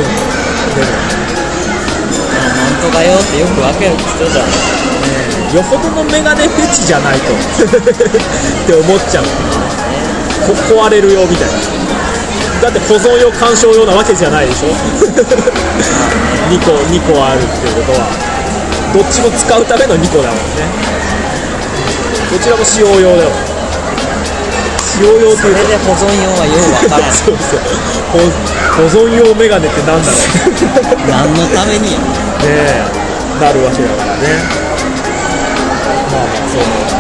なんとか用ってよく分ける人じゃん、 よほどのメガネフェチじゃないとって思っちゃう。壊れるよみたいな。だって保存用鑑賞用なわけじゃないでしょ2個あるっていうことはどっちも使うための2個だもんね。どちらも使用用だもん。 使使用用というそれで保存用はようわからんそうそう保存用メガネってなんだろう何のためにやねえなるわけだからね。まあまあそう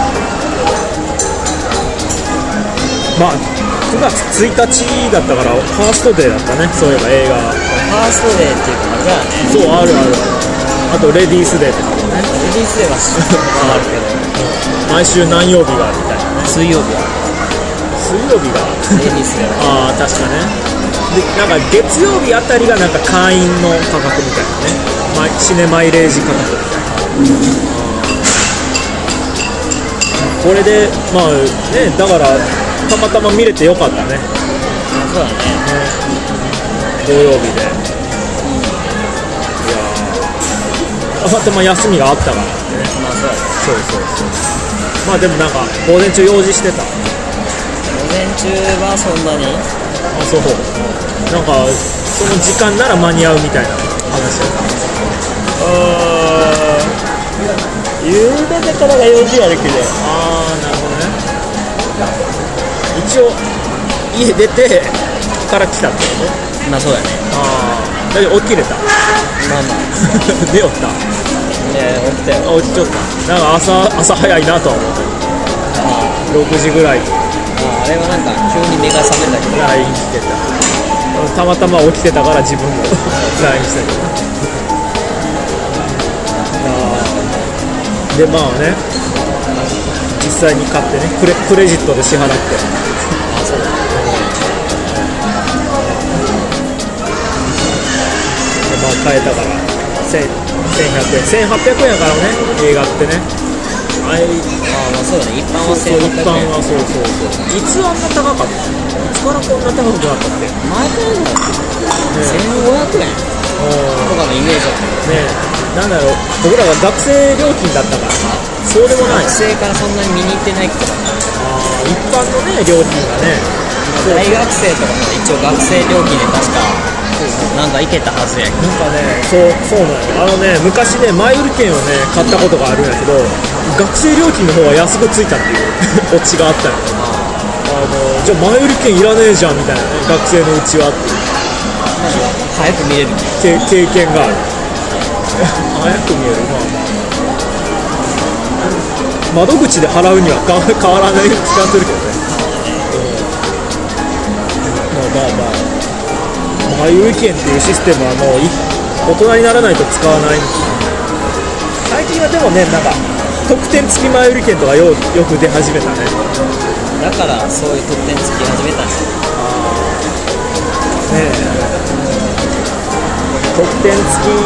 まあ9月1日だったからファーストデーだったね。そういえば映画ファーストデーっていうかあれだよね。 そうあるあるあとレディースデーとかもねレディースデーはあるけど毎週何曜日があるみたいなね。 水曜日は水曜日がレディースデーはああ確かね。でなんか月曜日あたりがなんか会員の価格みたいなね、シネマイレージ価格みたいな、これでまあねだからたまたま見れてよかったね。 そうだね土曜日でいやたまたま休みがあったからね。 まあそうだね。 そうそうそうまあでもなんか午前中用事してた。 午前中はそんなにあそうなんかその時間なら間に合うみたいな話だった。 夕方からが用事あるけどああなるほどね。一応家出てから来たってこと。 まあそうだね。 ああだけど起きれた。 まあまあ寝よったね起きたよ。 あ起きちゃった。なんか朝早いなとは思った6時ぐらいにあれはなんか急に目が覚めたけど LINE 来てた。たまたま起きてたから自分も LINE したけどでまあね実際に買ってねクレジットで支払ってあそうだね。 でまあ買えたから1100円1800円やからね映画ってねああまあそうだね。一般はそう一般 1800円。 はそういつあんな高かったいつからこんな高くなったってね前からだよ1500円とかのイメージだったけどねなんだろう僕らが学生料金だったからさそうでもない。 学生からそんなに見に行ってないから一般のね料金がね大学生とかも一応学生料金で確かなんか行けたはずやけどなんかねそうなのよ。昔ね前売り券をね買ったことがあるんやけど学生料金の方は安くついたっていうオチがあったよ。じゃあ前売り券いらねえじゃんみたいなね学生のうちはって早く見れる経験がある早く見える。まあ窓口で払うには変わらない気がするけどね。まあ前売り券っていうシステムはもう大人にならないと使わない。最近はでもねなんか特典付き前売り券とかよく出始めたね。 だからそういう特典付き始めたんですよ。 ね特典付き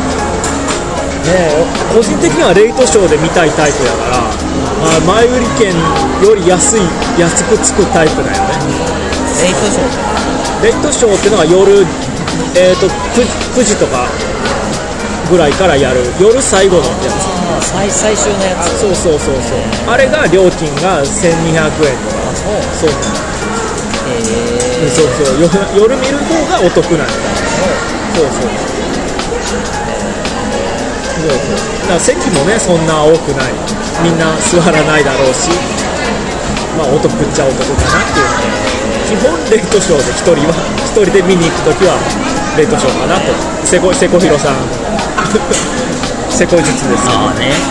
個人的にはレイトショーで見たいタイプだから、まあ、前売り券より安くつくタイプだよね。レイトショーっていうのが夜、9時とかぐらいからやる夜最後のやつ。 最終のやつ。 そうあれが料金が1200円とか。そう夜見る方がお得なんだ。だから席もねそんな多くない。みんな座らないだろうし、まあお得っちゃお得かなっていうので、基本レイトショーで一人で見に行くときはレイトショーかなと。セコヒロさんセコ術ですけど、まあね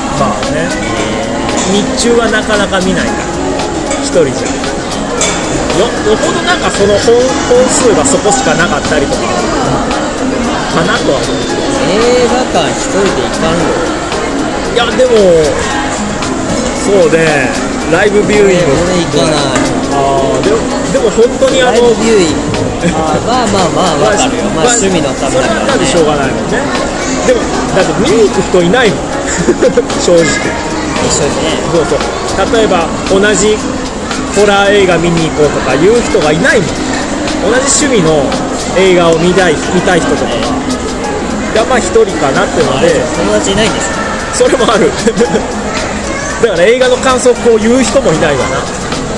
日中はなかなか見ないから一人じゃよほどなんかその本数がそこしかなかったりとかかなとは思う。 映画館一人で行かんの？ いやでもそうねライブビューイング俺行かない。 でも本当にライブビューイングまあ分かるよ。まあ趣味のためだからね。それはなんでしょうがないもんね。でもだって見に行く人いないもん正直。 一緒にね。 そう例えば同じホラー映画見に行こうとかいう人がいないもん。同じ趣味の映画を見たい人とかがまあ一人かなっていうので。 友達いないんですか？ それもあるだから映画の感想を言う人もいないわな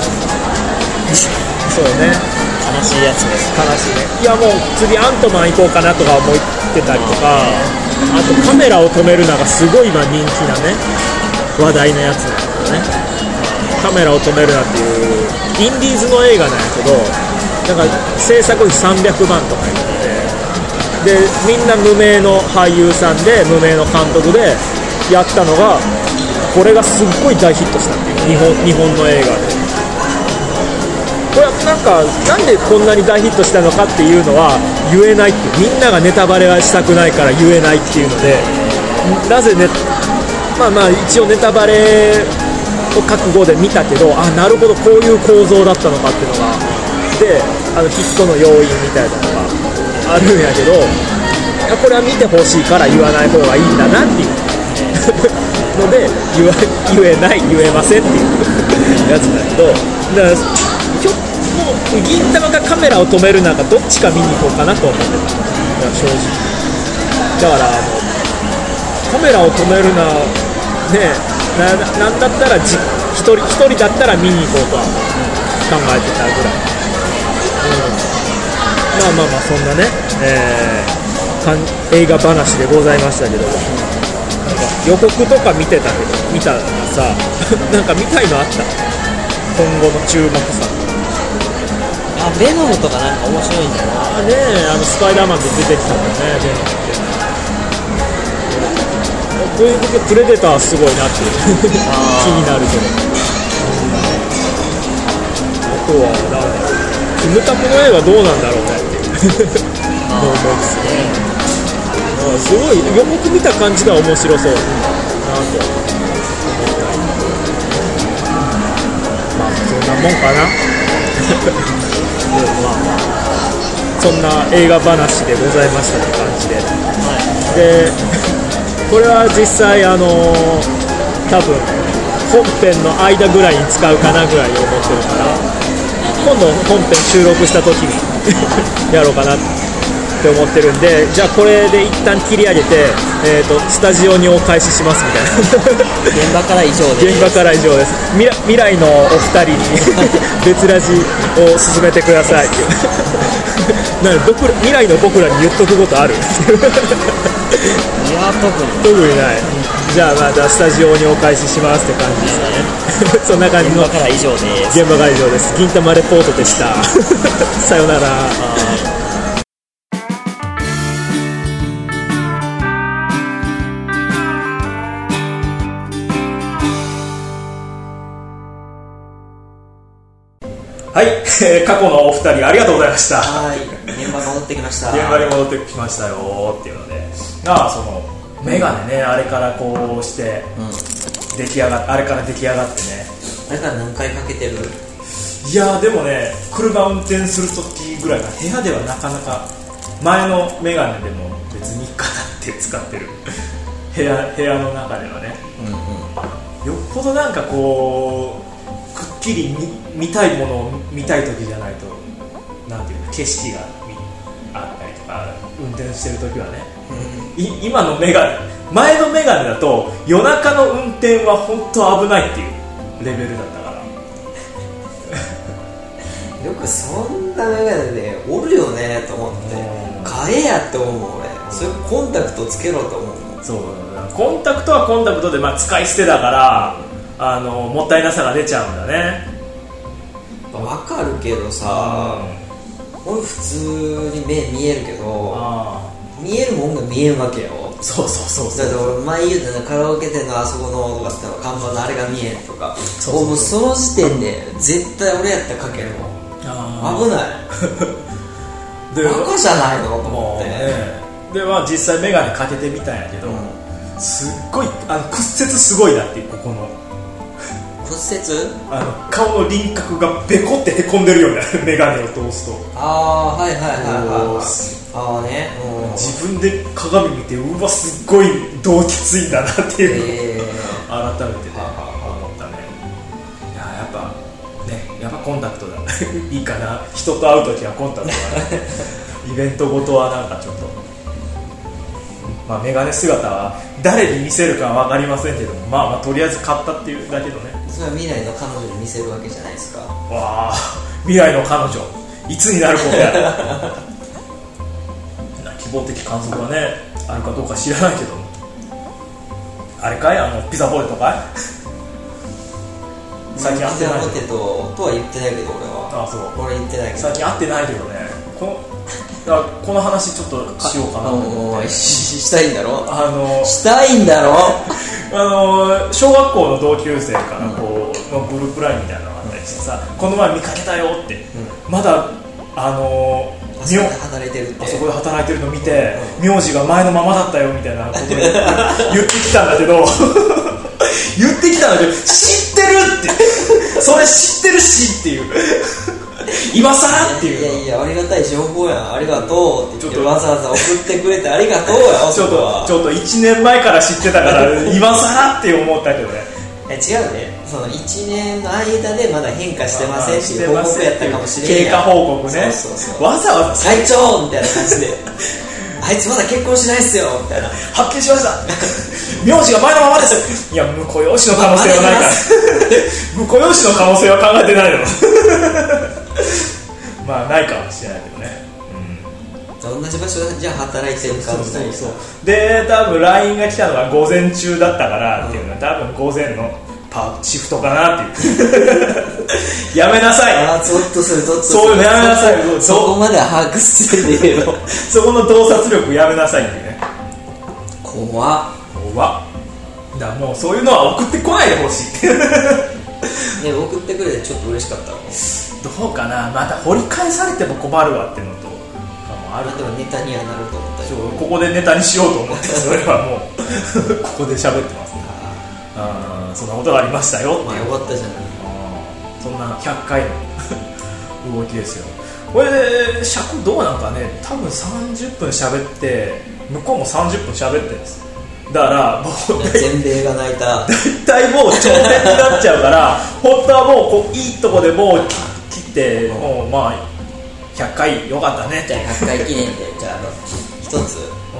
そうね悲しいやつです。 悲しいね。いやもう次アントマン行こうかなとか思ってたりとか、あとカメラを止めるのがすごい今人気なね話題のやつなんだよね。 カメラを止めるなっていうインディーズの映画なんやけど、なんか制作費300万とか言って、でみんな無名の俳優さんで無名の監督でやったのが、これがすっごい大ヒットしたっていう、日本の映画で。これはなんでこんなに大ヒットしたのかっていうのは言えないっていう、みんながネタバレはしたくないから言えないっていうので、なぜね、まあ一応ネタバレを覚悟で見たけど、あ、なるほどこういう構造だったのかっていうのがで、ヒットの要因みたいなのがあるんやけど、これは見てほしいから言わない方がいいんだなっていうので言えませんっていうやつだけど、だからもう銀玉がカメラを止めるなんかどっちか見に行こうかなと思ってた、正直。だからカメラを止めるなね、なんだったら一人だったら見に行こうとは考えてたぐらい、まあそんなね、映画話でございましたけど、なんか予告とか見たらさなんか見たいのあった？今後の注目作。 ベノムとかなんか面白いんだな。 スパイダーマンで出てきたもんね、ベノムって。こういう時プレデターすごいなって気になるけど、あとはなんだろう、キムタクの映画どうなんだろうねっていう思いますね。すごい予告見た感じが面白そうなと思ったり、まあそんなもんかなそんな映画話でございましたって感じで、でこれは実際多分本編の間ぐらいに使うかなぐらい思ってるから、今度本編収録した時にやろうかなって思ってるんで、じゃあこれで一旦切り上げて、スタジオにお返ししますみたいな現場から以上です。 現場から以上です。未来のお二人に別ラジを進めてください未来の僕らに言っとくことあるいや特にない。じゃあまたスタジオにお返ししますって感じですかねそんな感じの現場から以上です。 現場から以上です。銀玉レポートでしたさよなら。はい、過去のお二人ありがとうございました。 はい、現場戻ってきました。 現場に戻ってきましたよっていうので、そのメガネね、あれからこうして出来上がって、あれから出来上がってね、 あれから何回かけてる？ いやでもね、車運転する時ぐらいが部屋ではなかなか、前のメガネでも別にいいかなって使ってる部屋の中ではね、よっぽどなんかこうくっきり 見たいものを見たい時じゃないと、なんていうの、景色があったりとか運転してる時はね、今のメガネ、前のメガネだと夜中の運転は本当危ないっていうレベルだったからよくそんなメガネでおるよねと思って、買えやって思うもん俺。それコンタクトつけろと思うもん。 そう、コンタクトはコンタクトで、使い捨てだからもったいなさが出ちゃうんだね。 わかるけどさ、俺普通に目見えるけど、見えるもんが見えんわけよ。 そうだって俺前言うたカラオケ店のあそこのとかって看板のあれが見えんとか、もうその時点で絶対俺やったらかけるもん。危ないバカじゃないのと思って、 で実際メガネかけてみたんやけど、すっごい屈折すごいなっていう、ここの骨折、 顔の輪郭がベコってへこんでるようになるメガネを通すと。 ね、 自分で鏡見て、うわすっごい動きついんだなっていうのを改めてね、思ったね。やっぱコンタクトだいいかな、人と会うときはコンタクトだねイベントごとはなんかちょっと、メガネ姿は誰に見せるかは分かりませんけども、とりあえず買ったっていうだけどね。 それは未来の彼女に見せるわけじゃないですか。 わあ、未来の彼女いつになることや希望的観測はね、あるかどうか知らないけど、あれかい、ピザポテトかい最近会ってないポテトとは言ってないけど俺は。 あ、そう。 俺言ってないけど最近会ってないけどね。だからこの話ちょっとしようかなと思って。 したいんだろ。したいんだろ。 小学校の同級生からこうのグループラインみたいなのがあったりしてさ、この前見かけたよって、まだあそこで働いてるって、 あそこで働いてるの見て、名字が前のままだったよみたいなことを言ってきたんだけど知ってるってそれ知ってるしっていう今更っていう。 いやありがたい情報やん、ありがとうって言ってわざわざ送ってくれてありがとうやちょっと1年前から知ってたから今更って思ったけどね。 違うね、その1年の間でまだ変化してませんっていう報告やったかもしれない。 経過報告ね。そうわざわざ最長みたいな感じであいつまだ結婚しないっすよみたいな、 発見しました名字が前のままですよ。いや婿養子の可能性はないから婿養子の可能性は考えてないのまあないかもしれないけどね、 同じ場所でじゃあ働いてる感じだよ。 そうで多分 LINE が来たのが午前中だったからっていうのは、多分午前のシフトかなっていうやめなさい。 ゾッとするそういうのやめなさい。 そこまで把握してるよそこの洞察力やめなさいってね。 怖っだからもうそういうのは送ってこないでほしい送ってくれてちょっと嬉しかったの。 どうかな、また掘り返されても困るわっていうのとでもネタにはなると思ったよ。 ここでネタにしようと思ってそれはもうここで喋ってますね。そんなことがありましたよっていう。 よかったじゃない。 そんな100回の動きですよ。これで尺どうなんかね、多分30分喋って向こうも30分喋ってるんです。だからもう全米が泣いた大体もう頂点になっちゃうから本当はもういいとこでもう切ってもうまあ100回よかったねって。 じゃあ100回記念でじゃあ一つ、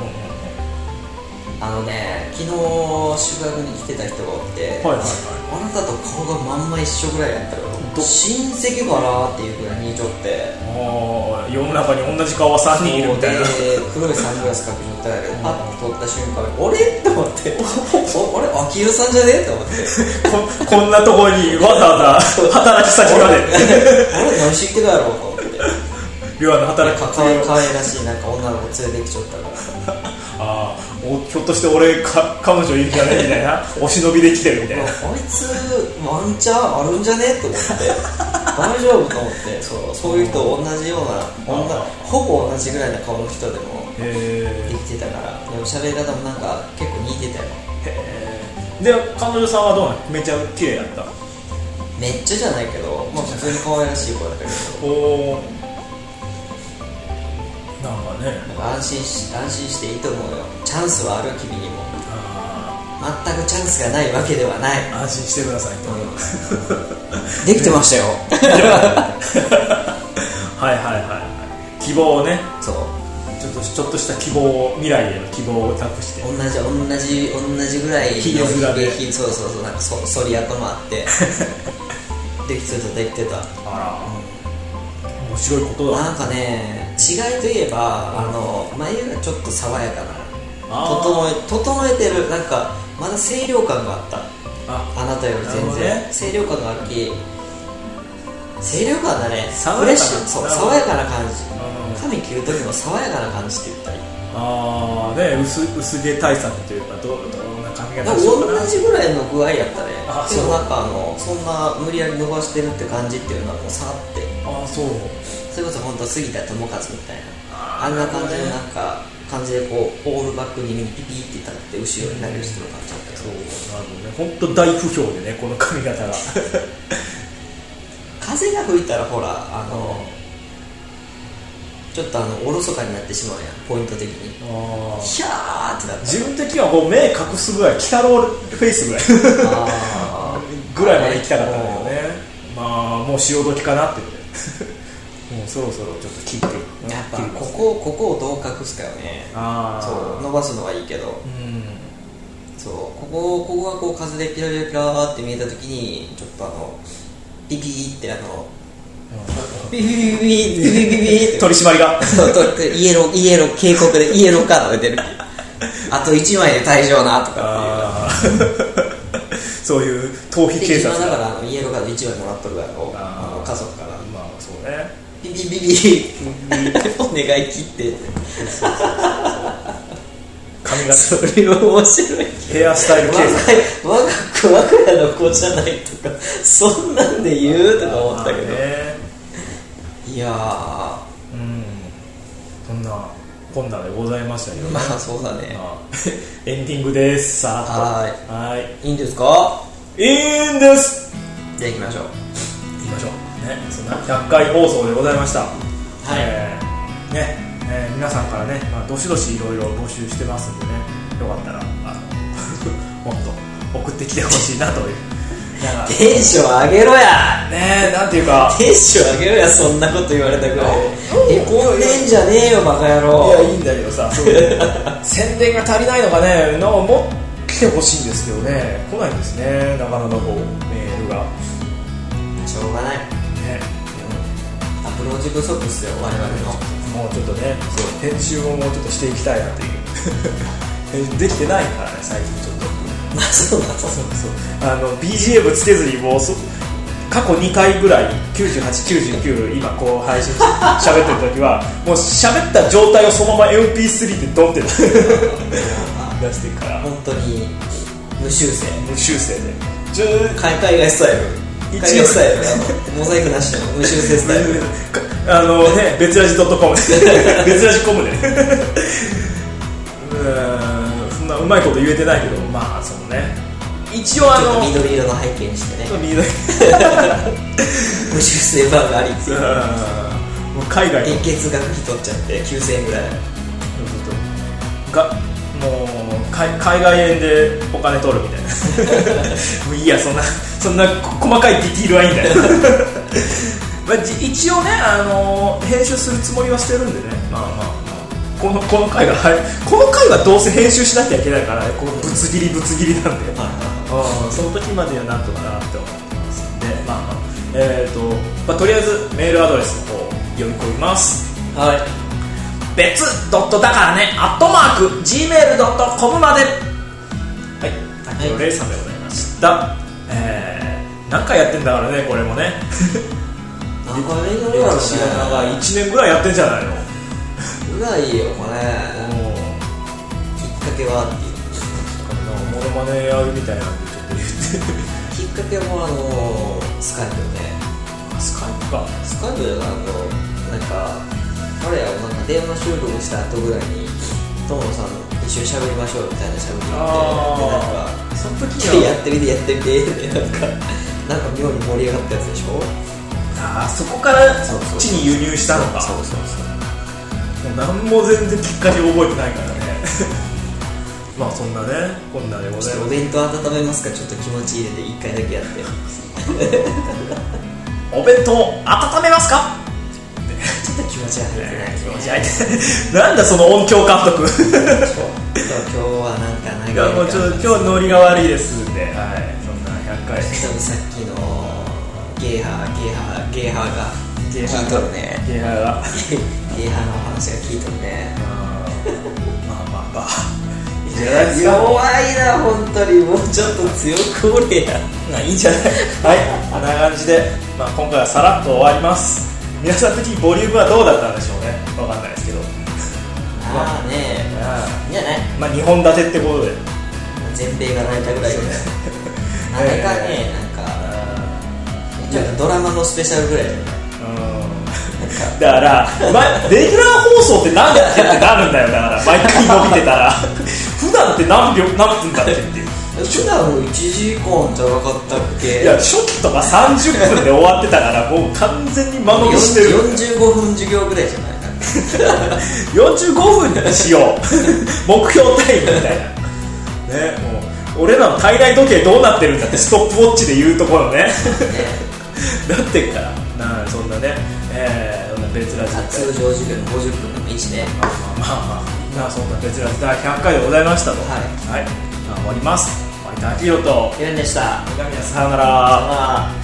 昨日宿泊に来てた人がおって、あなたと顔がまんま一緒ぐらいやったよ。親戚かなっていうぐらい似ちょって、 世の中に同じ顔は3人いるみたいな。 黒いサングラスかけとったんやけど、パッと撮った瞬間俺って思って俺秋代さんじゃねって思ってこんなところにわざわざ働き先まで俺何してきてたやろうと思ってリュアの働きかわいらしいなんか女の子連れてきちゃったからひょっとして俺彼女いるんじゃねみたいなお忍びで来てるみたいな。 あいつワンチャンあるんじゃねって思って大丈夫と思ってそういう人同じようなほぼ同じぐらいの顔の人でもできてたから、でも喋り方もなんか結構似てたよ。 で彼女さんはどうなの？めっちゃ綺麗だった？ めっちゃじゃないけど、普通に可愛らしい子だったけどなんかね、 安心していいと思うよ。チャンスはある、君にも。全くチャンスがないわけではない。 安心してくださいと、 できてましたよ希望をね、 そうちょっとした希望を、未来への希望を託して、 同じぐらいひげ面で、 そうなんか反り跡もあってできてた。 面白いことだ。 なんかね、違いといえば眉がちょっと爽やかな、整えてる、なんかまだ清涼感があった。あなたより全然清涼感があるき、清涼感だね、フレッシュ、爽やかな感じ。髪切る時も爽やかな感じって言ったり、 薄毛対策というか、どんな髪型しようかな。 同じぐらいの具合やったね。でもなんかそんな無理やり伸ばしてるって感じっていうのはもうさって、それこそ本当杉田智和みたいな、あんな感じのなんか感じでこうオールバックにピピって立って後ろに投げる人の感じだったよ。 本当大不評でね、この髪型が風が吹いたらほらちょっとおろそかになってしまうやん、ポイント的に。ヒャーってなった。 自分的にはこう目隠すぐらい、鬼太郎フェイスぐらいぐらいまで行きたかったんだよね。もう潮時かなってもうそろそろちょっと切って、 やっぱここをどう隠すかよね。そう伸ばすのはいいけど、そうここがこう風でピラピラピラって見えた時にちょっとピピーってビビビビビビビビ取り締まりがイエロー警告でイエローカードが出るあと1枚で退場なとかっていうそういう逃避警察だからイエローカード1枚もらっとるやろ、家族から。 まあそうね、 ビビビビお願い切って髪型それは面白い。 ヘアスタイル警察、 我が家の子じゃないとかそんなんで言うとか思ったけど、いやそんなこんなでございましたけどね。 まあそうだね。 エンディングです。さあいいんですか？ いいんです。 じゃあ行きましょうね、そんな100回放送でございました。 はい皆さんからね、どしどしいろいろ募集してますんでね、よかったらもっと送ってきてほしいなという。 テンション上げろやね、なんていうかテンション上げろや、そんなこと言われたくらいへこんでんじゃねえよバカ野郎。 いや、いいんだけどさ宣伝が足りないのかね、もう来てほしいんですけどね、来ないんですね、なかなかこうメールが。 しょうがないね、アプローチ不足ですよ我々の。 もうちょっとね、編集をもうちょっとしていきたいなという編集できてないからね最近ちょっと。 そう BGM つけずにもう過去2回ぐらい98、99今こう配信喋ってる時はもう喋った状態をそのまま MP3 でドンって出してるから本当に無修正で海外スタイルモザイクなしの無修正スタイル別ラジ .com 別ラジコムでそんなうまいこと言えてないけど、まあそのね、一応緑色の背景にしてね緑無修正バーがありっていうもう海外の月額費取っちゃって9000円ぐらいもう海外円でお金取るみたいなもういいや、そんな細かいディティールはいいんだよ一応ね、編集するつもりはしてるんでね、この回はどうせ編集しなきゃいけないから、ね、このぶつ切りなんで、その時まではなんとかなって思ってますんで、とりあえずメールアドレスの方読み込みます。 はい、 別だからね@gmail.com まで。はい、レイさんでございました。何回やってんだからね、これもね何回目ぐらい知らない1年ぐらいやってんじゃないのぐらいよこれ。きっかけはっていうモノマネやるみたいなんでちょっと言ってきっかけもスカイプでね。 スカイプか。 スカイプでなんか彼らを電話収録した後ぐらいに友野さん一緒に喋りましょうみたいな喋りで、 その時にやってみてってなんか妙に盛り上がったやつでしょ。 そこから地に輸入したのか。もう何も全然きっかけ覚えてないからねまあそんなね、こんなでございます。 お弁当温めますか、ちょっと気持ち入れて1回だけやってお弁当温めますかちょっと気持ちが入ってない、 気持ち入ってなんだその音響監督今日はなんか長いかもうちょっと今日ノリが悪いですんで、はい、そんな100回さっきのゲーハーが聞いとるね。 ゲーハーがゲーハーの話が聞いとるね。 まあいいんじゃないですか。 弱いな本当に、もうちょっと強くおれや。 いいんじゃないはい、あんな感じで、今回はさらっと終わります。皆さん的にボリュームはどうだったんでしょうね、わかんないですけど。 まあね、いいんじゃない。 2本立てってことで全米が泣いたぐらいであれかね、なんかドラマのスペシャルぐらいだよね。 だからレギュラー放送って何だっけってなるんだよ。だから毎回伸びてたら普段って何分だっけっていう。 普段1時間じゃなかったっけ。 いや初期とか30分で終わってたからもう完全に間延びしてる。 45分授業ぐらいじゃない 45分にしよう目標タイムみたいなね。もう俺らの体内時計どうなってるんだってストップウォッチで言うところねなってっからな。そんなね、別ラジ通常授業の50分の1ね。 そんな別ラジ第100回でございましたと。はい、終わります。有田明宏とキレンでした。 さよなら。